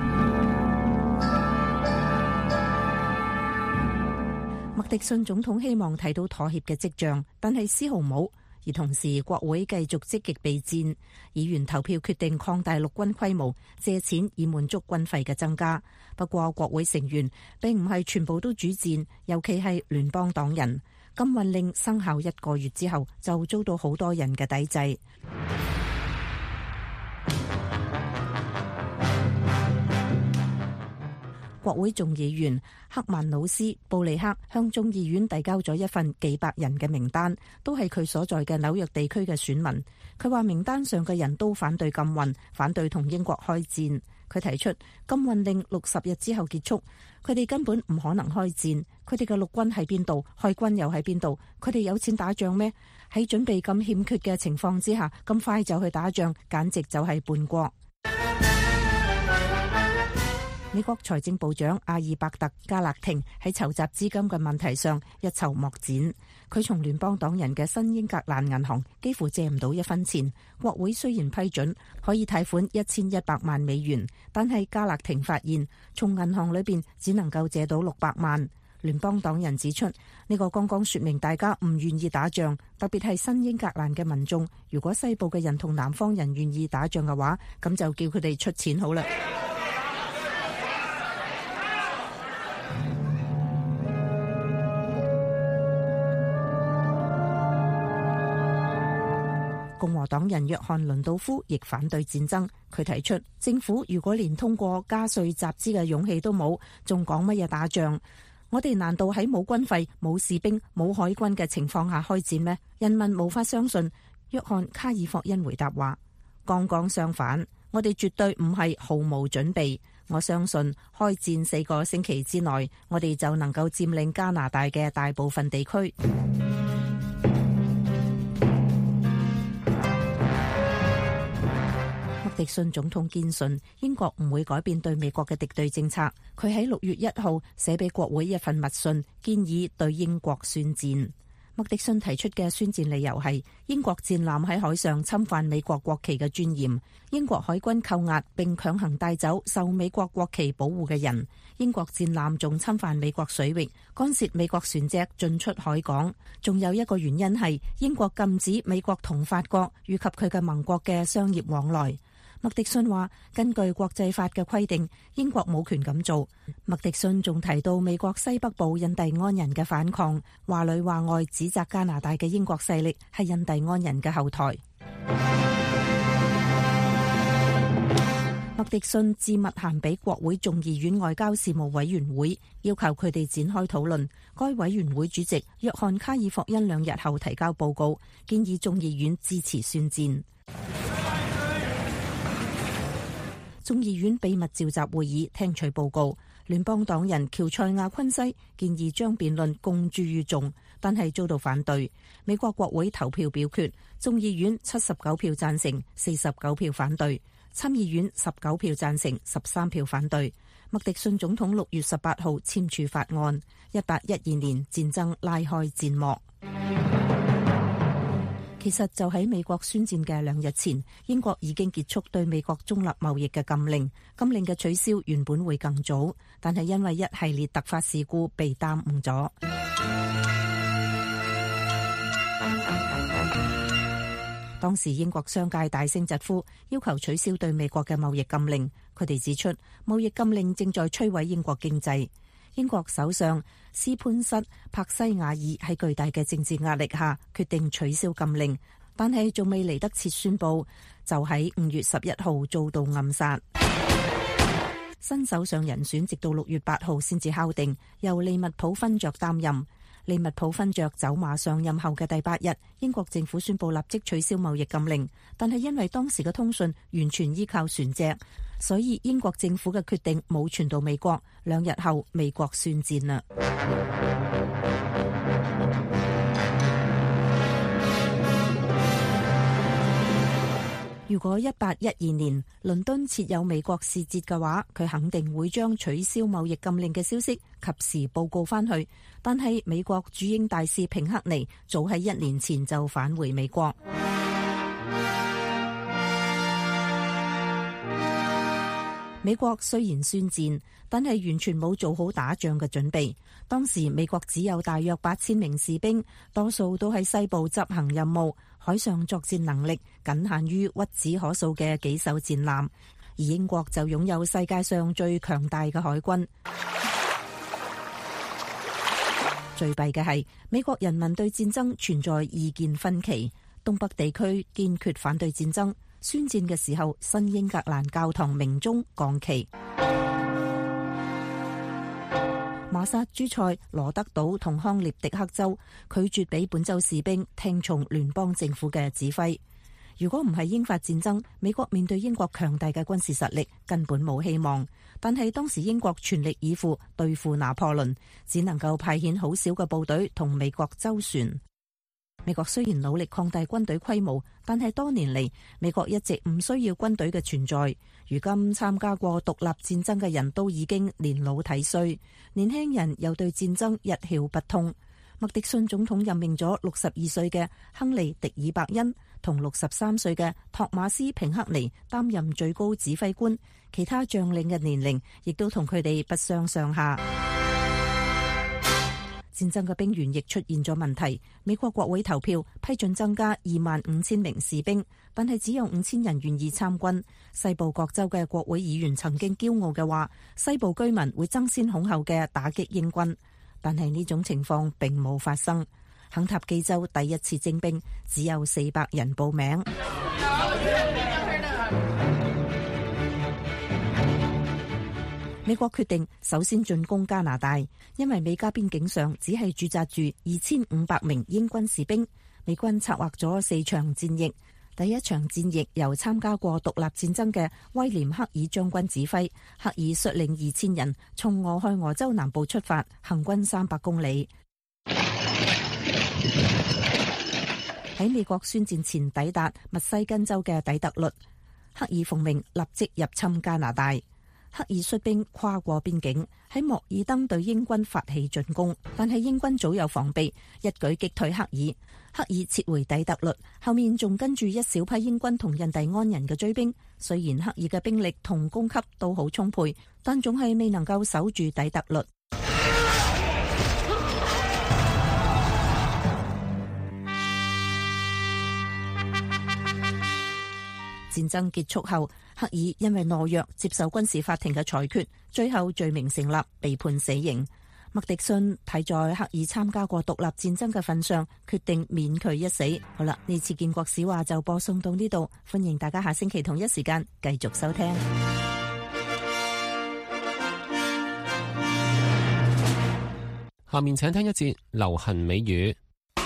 麥迪遜總統希望睇到妥協嘅跡象，但係絲毫冇。而同時，國會繼續積極備戰，議員投票決定擴大陸軍規模，借錢以滿足軍費嘅增加。不過，國會成員並唔係全部都主戰，尤其係聯邦黨人。禁運令生效1個月之後，就遭到好多人嘅抵制。國會眾議員克曼努斯布利克向眾議院遞交咗一份幾百人嘅名單，都係佢所在嘅紐約地區嘅選民。佢話名單上嘅人都反對禁運，反對同英國開戰。佢提出禁運令60日之後結束，佢哋根本唔可能開戰。佢哋嘅陸軍喺邊度？海軍又喺邊度？佢哋有錢打仗咩？喺準備咁欠缺嘅情況之下，咁快就去打仗，簡直就係叛國。美國財政部長阿爾伯特加勒廷喺籌集資金嘅問題上一籌莫展。佢從聯邦黨人嘅新英格蘭銀行幾乎借唔到1分錢。國會雖然批准可以貸款1100萬美元，但係加勒廷發現從銀行裏邊只能夠借到600萬。聯邦黨人指出，呢個剛剛說明大家唔願意打仗，特別係新英格蘭嘅民眾。如果西部嘅人同南方人願意打仗嘅話，咁就叫佢哋出錢好啦。共和黨人約翰倫道夫亦反對戰爭，佢提出政府如果連通過加稅集資嘅勇氣都冇，仲講乜嘢打仗？我哋難道喺冇軍費、冇士兵、冇海軍嘅情況下開戰咩？人民無法相信。約翰卡爾霍恩回答話：剛剛相反，我哋絕對唔係毫無準備。我相信開戰4個星期之內，我哋就能夠佔領加拿大嘅大部分地區。麥迪遜總統堅信英國唔會改變對美國嘅敵對政策。佢喺6月1號寫俾國會一份密信，建議對英國宣戰。麥迪遜提出嘅宣戰理由係英國戰艦喺海上侵犯美國國旗嘅尊嚴，英國海軍扣押並強行帶走受美國國旗保護嘅人，英國戰艦仲侵犯美國水域，干涉美國船隻進出海港。仲有一個原因係英國禁止美國同法國以及佢嘅盟國嘅商業往來。麥迪遜話：根據國際法嘅規定，英國冇權咁做。麥迪遜仲提到美國西北部印第安人嘅反抗，話裏話外指責加拿大嘅英國勢力係印第安人嘅後台。麥麥迪遜致密函俾國會眾議院外交事務委員會，要求佢哋展開討論。該委員會主席約翰卡爾霍恩2日後提交報告，建議眾議院支持宣戰。眾議院秘密召集會議聽取報告，聯邦黨人喬塞亞昆西建議將辯論公諸於眾，但係遭到反對。美國國會投票表決，眾議院79票贊成，49票反對；參議院19票贊成，13票反對。麥迪遜總統6月18號簽署法案，1812年戰爭拉開戰幕。其實就喺美國宣戰嘅2日前，英國已經結束對美國中立貿易嘅禁令。禁令嘅取消原本會更早，但係因為一系列突發事故被耽誤咗。當時英國商界大聲疾呼，要求取消對美國嘅貿易禁令。佢哋指出，貿易禁令正在摧毀英國經濟。英國首相斯潘塞柏西瓦爾喺巨大嘅政治壓力下決定取消禁令，但係仲未嚟得切宣佈，就喺5月11號遭到暗殺。新首相人選直到6月8號先至敲定，由利物浦勳爵擔任。利物浦勳爵走馬上任後嘅第8日，英國政府宣布立即取消貿易禁令，但係因為當時嘅通訊完全依靠船隻，所以英國政府嘅決定冇傳到美國。2日後，美國宣戰啦。如果1812年倫敦設有美國使節嘅話，佢肯定會將取消貿易禁令嘅消息及時報告翻去。但係美國駐英大使平克尼早喺1年前就返回美國。美國雖然宣戰，但係完全冇做好打仗嘅準備。當時美國只有大約8000名士兵，多數都喺西部執行任務，海上作戰能力僅限於屈指可數嘅幾艘戰艦，而英國就擁有世界上最強大嘅海軍。最弊嘅係，美國人民對戰爭存在意見分歧，東北地區堅決反對戰爭。宣戰嘅時候，新英格蘭教堂鳴鐘降旗。馬薩諸塞、羅德島同康涅狄克州拒絕俾本州士兵聽從聯邦政府嘅指揮。如果唔係英法戰爭，美國面對英國強大嘅軍事實力根本冇希望。但係當時英國全力以赴對付拿破崙，只能夠派遣好少嘅部隊同美國周旋。美國雖然努力擴大軍隊規模，但係多年嚟，美國一直唔需要軍隊嘅存在。如今參加過獨立戰爭嘅人都已經年老體衰，年輕人又對戰爭一竅不通。麥迪遜總統任命咗62歲嘅亨利·迪爾伯恩同63歲嘅托馬斯·平克尼擔任最高指揮官，其他將領嘅年齡亦都同佢哋不相上下。戰爭嘅兵源亦出現咗問題，美國國會投票批准增加25000名士兵，但係只有5000人願意參軍。西部各州嘅國會議員曾經驕傲嘅話，西部居民會爭先恐後嘅打擊英軍，但係呢種情況並冇發生。肯塔基州第一次徵兵只有400人報名。美國決定首先進攻加拿大，因為美加邊境上只係駐紮住2500名英軍士兵。美軍策劃咗4場戰役，第一場戰役由參加過獨立戰爭嘅威廉克爾將軍指揮，克爾率領2000人從俄亥俄州南部出發，行軍300公里。喺美國宣戰前抵達密西根州嘅底特律，克爾奉命立即入侵加拿大。克爾率兵跨過邊境，喺莫爾登對英軍發起進攻，但係英軍早有防備，一舉擊退克爾。克爾撤回底特律，後面仲跟住一小批英軍同印第安人嘅追兵。雖然克爾嘅兵力同供給都好充沛，但總係未能夠守住底特律。戰爭結束後，克爾因為懦弱接受軍事法庭嘅裁決，最後罪名成立，被判死刑。麥迪遜睇在克爾參加過獨立戰爭嘅份上，決定免佢一死。好啦，呢次建國史話就播送到呢度，歡迎大家下星期同一時間繼續收聽。 下面請聽一節流行美語。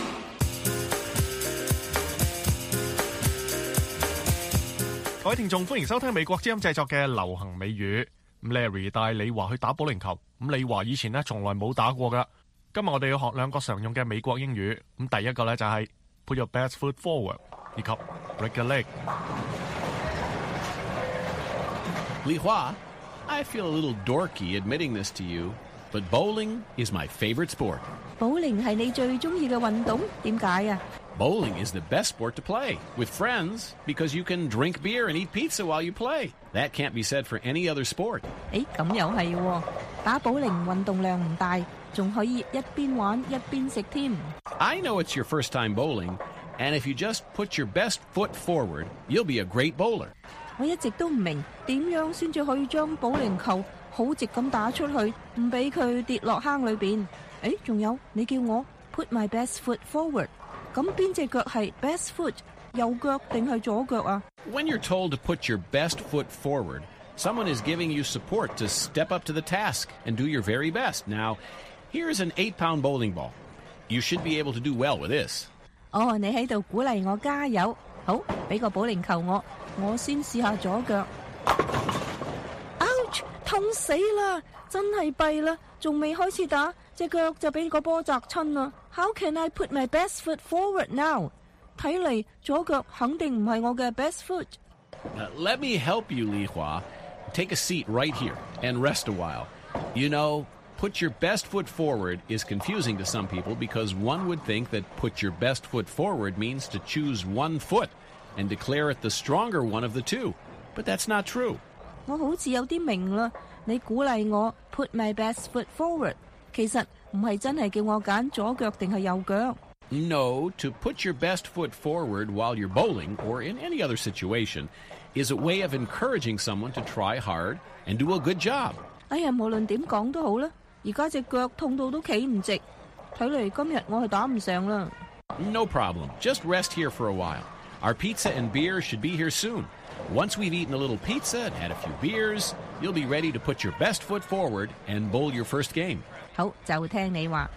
各位聽眾，歡迎收聽美國之音製作嘅流行美語。Larry 帶李華去打保齡球，李華以前從來冇打過噶。今日我哋要學兩個常用嘅美國英語。第一個就係 Put your best foot forward， 以及 Break a leg。 李華，I feel a little dorky admitting this to you, but bowling is my favorite sport. 保齡係你最中意嘅運動？點解啊？ Bowling is the best sport to play with friends because you can drink beer and eat pizza while you play. That can't be said for any other sport. 咁又係喎，打保齡運動量唔大，仲可以一邊玩一邊食添。 I know it's your first time bowling, and if you just put your best foot forward, you'll be a great bowler. 我一直都唔明點樣先至可以將保齡球好直咁打出去，唔俾佢跌落坑裏邊。仲有你叫我 put my best foot forward。咁邊隻腳係 best foot， 右腳定係左腳啊？ When you're told to put your best foot forward, someone is giving you support to step up to the task and do your very best. Now, here's an 8-pound bowling ball. You should be able to do well with this. 你喺度鼓勵我加油。好，俾個保齡球我先試下左腳。Ouch！ 痛死啦！真係弊啦，仲未開始打，隻腳就俾個波砸親啦。How can I put my best foot forward now？ 睇嚟左腳肯定唔係我嘅 best foot。 Let me help you, Li Hua. Take a seat right here and rest a while. You know, put your best foot forward is confusing to some people because one would think that put your best foot forward means to choose one foot and declare it the stronger one of the two. But that's not true. 我好似有啲明啦，你鼓勵我 put my best foot forward， 其實唔係真係叫我揀左腳定係右腳。 No, to put your best foot forward while you're bowling or in any other situation is a way of encouraging someone to try hard and do a good job. 無論點講都好啦，而家隻腳痛到都企唔直，睇嚟今日我係打唔上啦。 No problem. Just rest here for a while. Our pizza and beer should be here soon. Once we've eaten a little pizza and had a few beers, you'll be ready to put your best foot forward and bowl your first game. 好，就聽你話。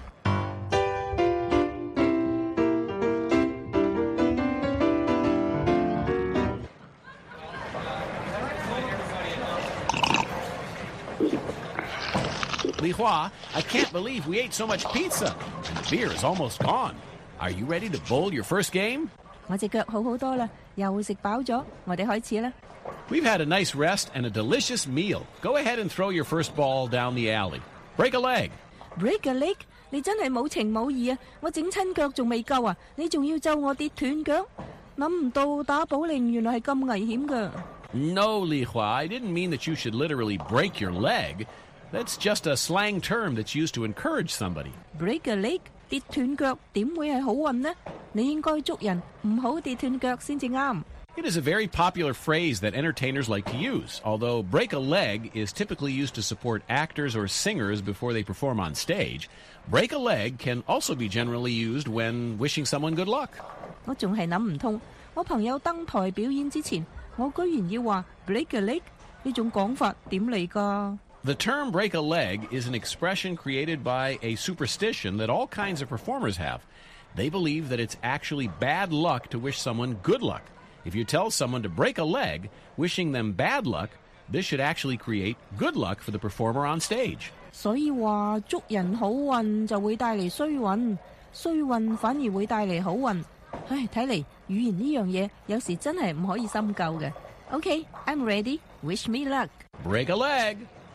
Li Hua, I can't believe we ate so much pizza, and the beer is almost gone. Are you ready to bowl your first game? 我隻腳好好多啦，又食飽咗，我哋開始啦。 We've had a nice rest and a delicious meal. Go ahead and throw your first ball down the alley. Break a leg. Break a leg？ 你真係冇情冇義啊！我整親腳仲未夠啊，你仲要咒我跌斷腳？諗唔到打保齡原來係咁危險㗎。 No, Li Hua, I didn't mean that you should literally break your leg. That's just a slang term that's used to encourage somebody. Break a leg？ 跌斷腳點會係好運呢？你應該祝人唔好跌斷腳先至啱。 It is a very popular phrase that entertainers like to use, although break a leg is typically used to support actors or singers before they perform on stage. Break a leg can also be generally used when wishing someone good luck. 我仲係諗唔通，我朋友登台表演之前，我居然要話 break a leg， 呢種講法點嚟㗎？The term break a leg is an expression created by a superstition that all kinds of performers have. They believe that it's actually bad luck to wish someone good luck. If you tell someone to break a leg, wishing them bad luck, this should actually create good luck for the performer on stage. 所以話祝人好運就會帶嚟衰運，衰運反而會帶嚟好運。唉，睇嚟語言呢樣嘢有時真係唔可以深究嘅。Okay, I'm ready. Wish me luck. Break a leg.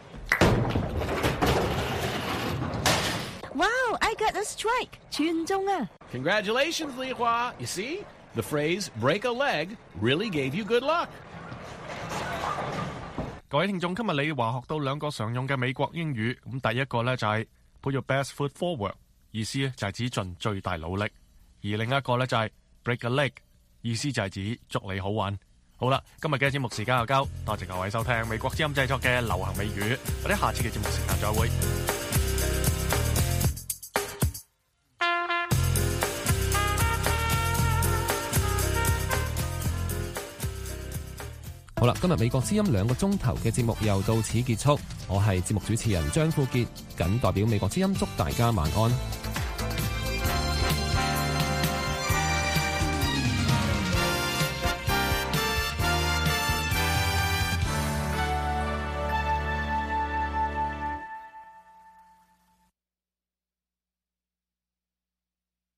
Wow, I got a strike. 全中啊 Congratulations, Li Hua. You see, the phrase break a leg really gave you good luck. 各位聽眾，今日李華學到兩個常用嘅美國英語。第一個呢就係 Put your best foot forward， 意思就係指盡最大努力；而另一個呢就係 Break a leg， 意思就係指祝你好運。好啦，今日嘅節目時間又夠，多謝各位收聽美國之音製作嘅流行美語，我哋下次嘅節目時間再會。 好好啦，今日美國之音2個鐘頭嘅節目又到此結束。我係節目主持人張富傑，謹代表美國之音祝大家晚安。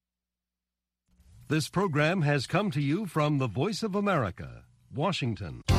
This program has come to you from the Voice of America, Washington.